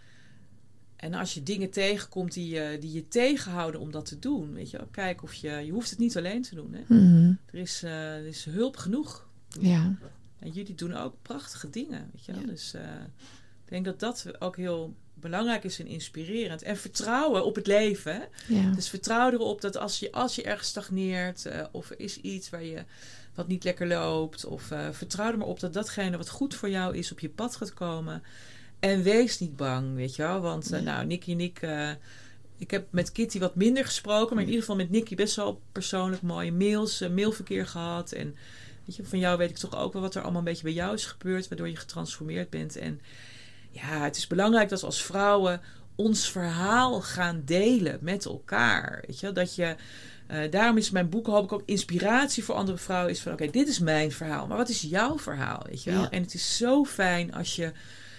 en als je dingen tegenkomt die, uh, die je tegenhouden om dat te doen. Weet je wel, kijk of je... Je hoeft het niet alleen te doen. Hè? Mm-hmm. Er, is, uh, er is hulp genoeg. Ja. En jullie doen ook prachtige dingen. Weet je wel? Ja. Dus uh, ik denk dat dat ook heel belangrijk is en inspirerend. En vertrouwen op het leven. Hè? Ja. Dus vertrouw erop dat als je, als je ergens stagneert... Uh, of er is iets waar je... wat niet lekker loopt. Of uh, vertrouw er maar op dat datgene wat goed voor jou is op je pad gaat komen. En wees niet bang, weet je wel. Want uh, Ja. nou, Nikki en ik... Uh, ik heb met Kitty wat minder gesproken. Maar in ieder geval met Nikki best wel persoonlijk mooie mails, uh, mailverkeer gehad. En weet je, van jou weet ik toch ook wel wat er allemaal een beetje bij jou is gebeurd. Waardoor je getransformeerd bent. En ja, het is belangrijk dat we als vrouwen ons verhaal gaan delen met elkaar. Weet je, dat je... Uh, daarom is mijn boek, hoop ik, ook inspiratie voor andere vrouwen. Is van, oké, okay, dit is mijn verhaal. Maar wat is jouw verhaal? Weet je wel? Ja. En het is zo fijn als je...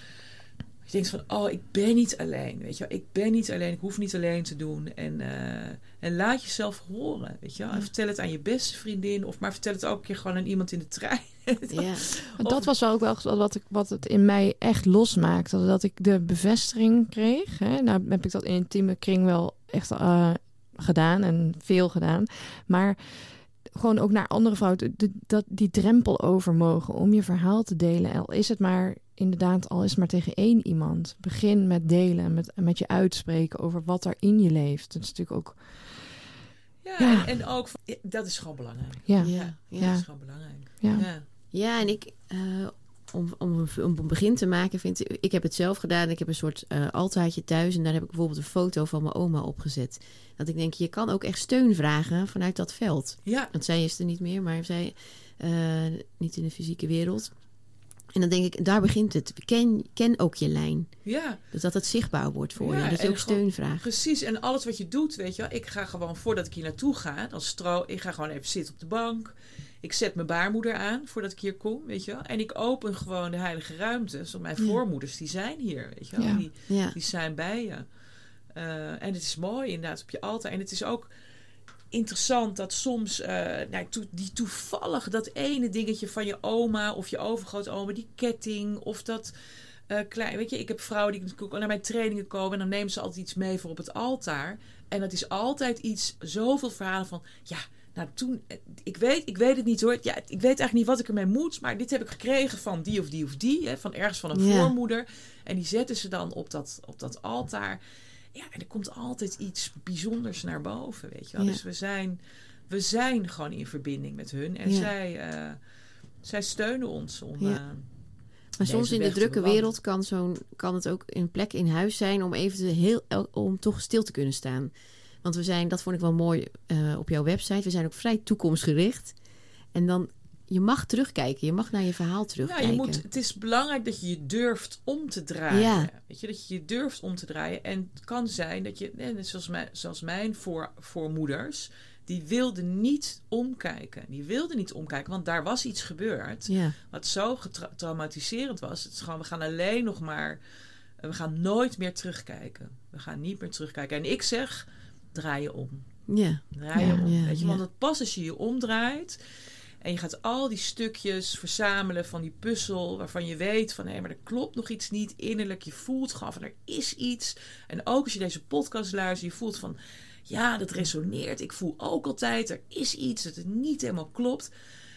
Je denkt van, oh, ik ben niet alleen. Weet je wel? Ik ben niet alleen. Ik hoef niet alleen te doen. En, uh, en laat jezelf horen. Weet je wel? En Ja. vertel het aan je beste vriendin. Of maar vertel het ook een keer gewoon aan iemand in de trein. Ja. En dat was wel ook wel wat, ik, wat het in mij echt losmaakte. Dat ik de bevestiging kreeg. Hè? Nou heb ik dat in een intieme kring wel echt uh, gedaan. En veel gedaan. Maar gewoon ook naar andere vrouwen. De, de, dat, die drempel over mogen om je verhaal te delen. Al is het maar inderdaad, al is het maar tegen één iemand. Begin met delen. Met, met je uitspreken over wat er in je leeft. Dat is natuurlijk ook... Ja, Ja. En, en ook, dat is gewoon belangrijk. Ja, Ja. Ja, Ja. dat is gewoon belangrijk. ja. Ja. Ja, en ik, uh, om, om, een, om een begin te maken, vind ik, ik heb het zelf gedaan. Ik heb een soort uh, altaartje thuis en daar heb ik bijvoorbeeld een foto van mijn oma opgezet. Dat ik denk, je kan ook echt steun vragen vanuit dat veld. Ja. Want zij is er niet meer, maar zij uh, niet in de fysieke wereld. En dan denk ik, daar begint het. Ken, ken ook je lijn. Ja. Dus dat het zichtbaar wordt voor Ja, je. Dat je en ook gewoon- steun vraagt. Precies, en alles wat je doet, weet je wel. Ik ga gewoon, voordat ik hier naartoe ga, als stro, ik ga gewoon even zitten op de bank. Ik zet mijn baarmoeder aan voordat ik hier kom, weet je wel. En ik open gewoon de heilige ruimte. Dus mijn Ja. voormoeders, die zijn hier, weet je wel. Ja. Die, Ja, die zijn bij je. Uh, en het is mooi inderdaad op je altaar. En het is ook interessant dat soms uh, nou, to, die toevallig dat ene dingetje van je oma of je overgrootoma, die ketting of dat uh, klein, weet je, ik heb vrouwen die natuurlijk ook naar mijn trainingen komen en dan nemen ze altijd iets mee voor op het altaar. En dat is altijd iets, zoveel verhalen van, ja, nou toen, ik weet, ik weet het niet hoor, ja, ik weet eigenlijk niet wat ik ermee moet, maar dit heb ik gekregen van die of die of die, hè, van ergens van een Ja. voormoeder. En die zetten ze dan op dat, op dat altaar. Ja, en er komt altijd iets bijzonders naar boven, weet je wel. Ja. Dus we zijn, we zijn gewoon in verbinding met hun. En Ja. zij, uh, zij steunen ons om... Ja. Uh, maar soms deze in de weg te drukke bewandelen. wereld kan, zo'n, kan het ook een plek in huis zijn om even te heel, om toch stil te kunnen staan. Want we zijn, dat vond ik wel mooi uh, op jouw website, we zijn ook vrij toekomstgericht. En dan, je mag terugkijken, je mag naar je verhaal Ja, terugkijken. je moet, het is belangrijk dat je je durft om te draaien. Ja. Weet je, dat je je durft om te draaien. En het kan zijn dat je, net zoals mijn, zoals mijn voor, voormoeders, die wilden niet omkijken. Die wilden niet omkijken, want daar was iets gebeurd. Ja, Wat zo getraumatiserend was. Het is gewoon, we gaan alleen nog maar... We gaan nooit meer terugkijken. We gaan niet meer terugkijken. En ik zeg, draai je om. ja, Draai Ja, je om. ja, weet je, ja. want het pas als je je omdraait... En je gaat al die stukjes verzamelen van die puzzel... waarvan je weet van, hé, maar er klopt nog iets niet innerlijk. Je voelt gewoon van, er is iets. En ook als je deze podcast luistert, je voelt van... ja, dat resoneert. Ik voel ook altijd, er is iets dat het niet helemaal klopt.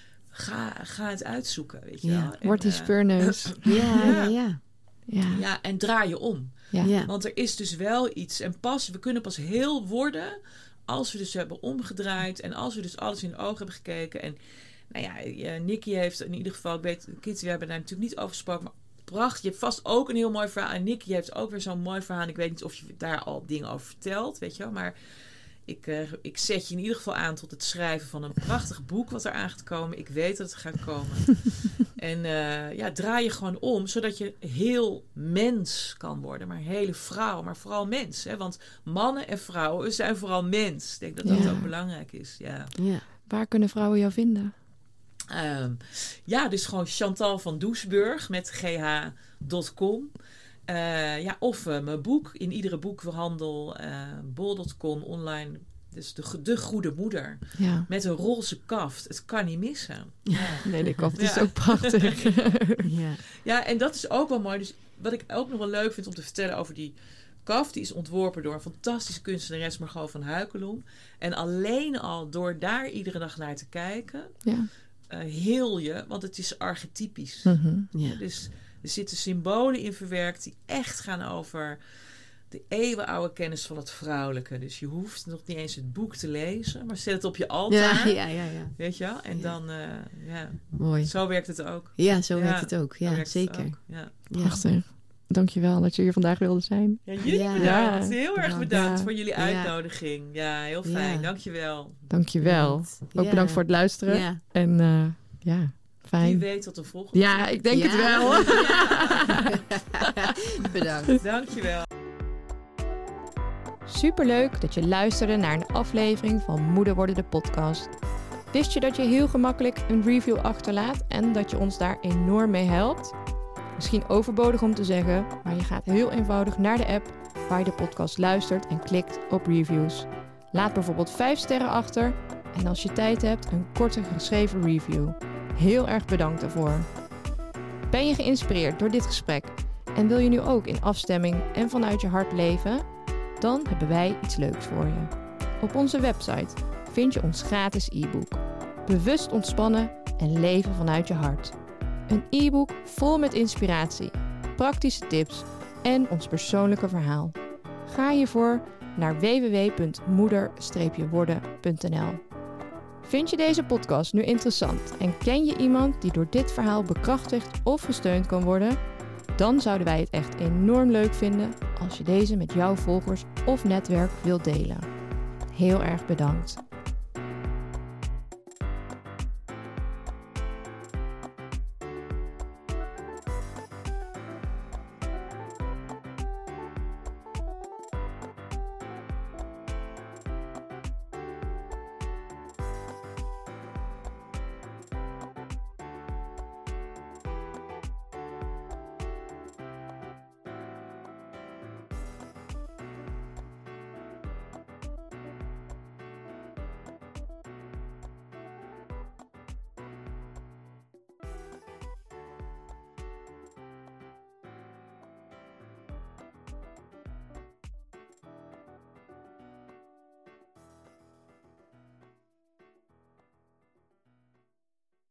Ga, ga het uitzoeken, weet je Ja. wel. En, Word die eh, speurneus. ja, Ja. ja, ja. Ja. ja, en draai je om. Ja. Ja. Want er is dus wel iets. En pas, we kunnen pas heel worden... als we dus hebben omgedraaid... en als we dus alles in de ogen hebben gekeken... en nou ja, uh, Nikki heeft in ieder geval, ik weet, Kitty, we hebben daar natuurlijk niet over gesproken, maar prachtig. Je hebt vast ook een heel mooi verhaal. En Nikki heeft ook weer zo'n mooi verhaal. Ik weet niet of je daar al dingen over vertelt, weet je wel. Maar ik, uh, ik zet je in ieder geval aan tot het schrijven van een prachtig boek wat er aan gaat komen. Ik weet dat het gaat komen. En uh, ja, draai je gewoon om, zodat je heel mens kan worden. Maar hele vrouw, maar vooral mens. Hè? Want mannen en vrouwen zijn vooral mens. Ik denk dat dat ja. ook belangrijk is. Ja. Ja. Waar kunnen vrouwen jou vinden? Um, ja, dus gewoon Chantal van Doesburg met g h punt com. Uh, ja, of uh, mijn boek in iedere boekhandel, uh, bol punt com, online. Dus de, de goede moeder. Ja. Met een roze kaft. Het kan niet missen. Ja. Nee, de kaft is ja. ook prachtig. ja. ja, en dat is ook wel mooi. Dus wat ik ook nog wel leuk vind om te vertellen over die kaft. Die is ontworpen door een fantastische kunstenares Margot van Huikelom. En alleen al door daar iedere dag naar te kijken... Ja. Uh, heel je, want het is archetypisch. Mm-hmm. Ja. Dus er zitten symbolen in verwerkt die echt gaan over de eeuwenoude kennis van het vrouwelijke. Dus je hoeft nog niet eens het boek te lezen, maar zet het op je altaar. Ja, ja, ja, ja. Weet je wel? En ja. dan, uh, ja. Mooi. Zo werkt het ook. Ja, zo ja, werkt het ook. Ja, zeker. Ook. Ja. Prachtig. Dankjewel dat je hier vandaag wilde zijn. Ja, jullie ja. bedankt. Ja. Heel erg bedankt ja. voor jullie uitnodiging. Ja, heel fijn. Ja. Dankjewel. Dankjewel. Ja. Ook bedankt voor het luisteren. Ja. En uh, ja, fijn. Wie weet tot de volgende. Ja, ik denk ja. het wel. Bedankt. Dankjewel. Superleuk dat je luisterde naar een aflevering van Moeder Worden de podcast. Wist je dat je heel gemakkelijk een review achterlaat en dat je ons daar enorm mee helpt? Misschien overbodig om te zeggen, maar je gaat heel eenvoudig naar de app waar je de podcast luistert en klikt op reviews. Laat bijvoorbeeld vijf sterren achter en als je tijd hebt een korte geschreven review. Heel erg bedankt daarvoor. Ben je geïnspireerd door dit gesprek en wil je nu ook in afstemming en vanuit je hart leven? Dan hebben wij iets leuks voor je. Op onze website vind je ons gratis e-book. Bewust ontspannen en leven vanuit je hart. Een e-book vol met inspiratie, praktische tips en ons persoonlijke verhaal. Ga hiervoor naar w w w punt moeder worden punt n l. Vind je deze podcast nu interessant en ken je iemand die door dit verhaal bekrachtigd of gesteund kan worden? Dan zouden wij het echt enorm leuk vinden als je deze met jouw volgers of netwerk wilt delen. Heel erg bedankt.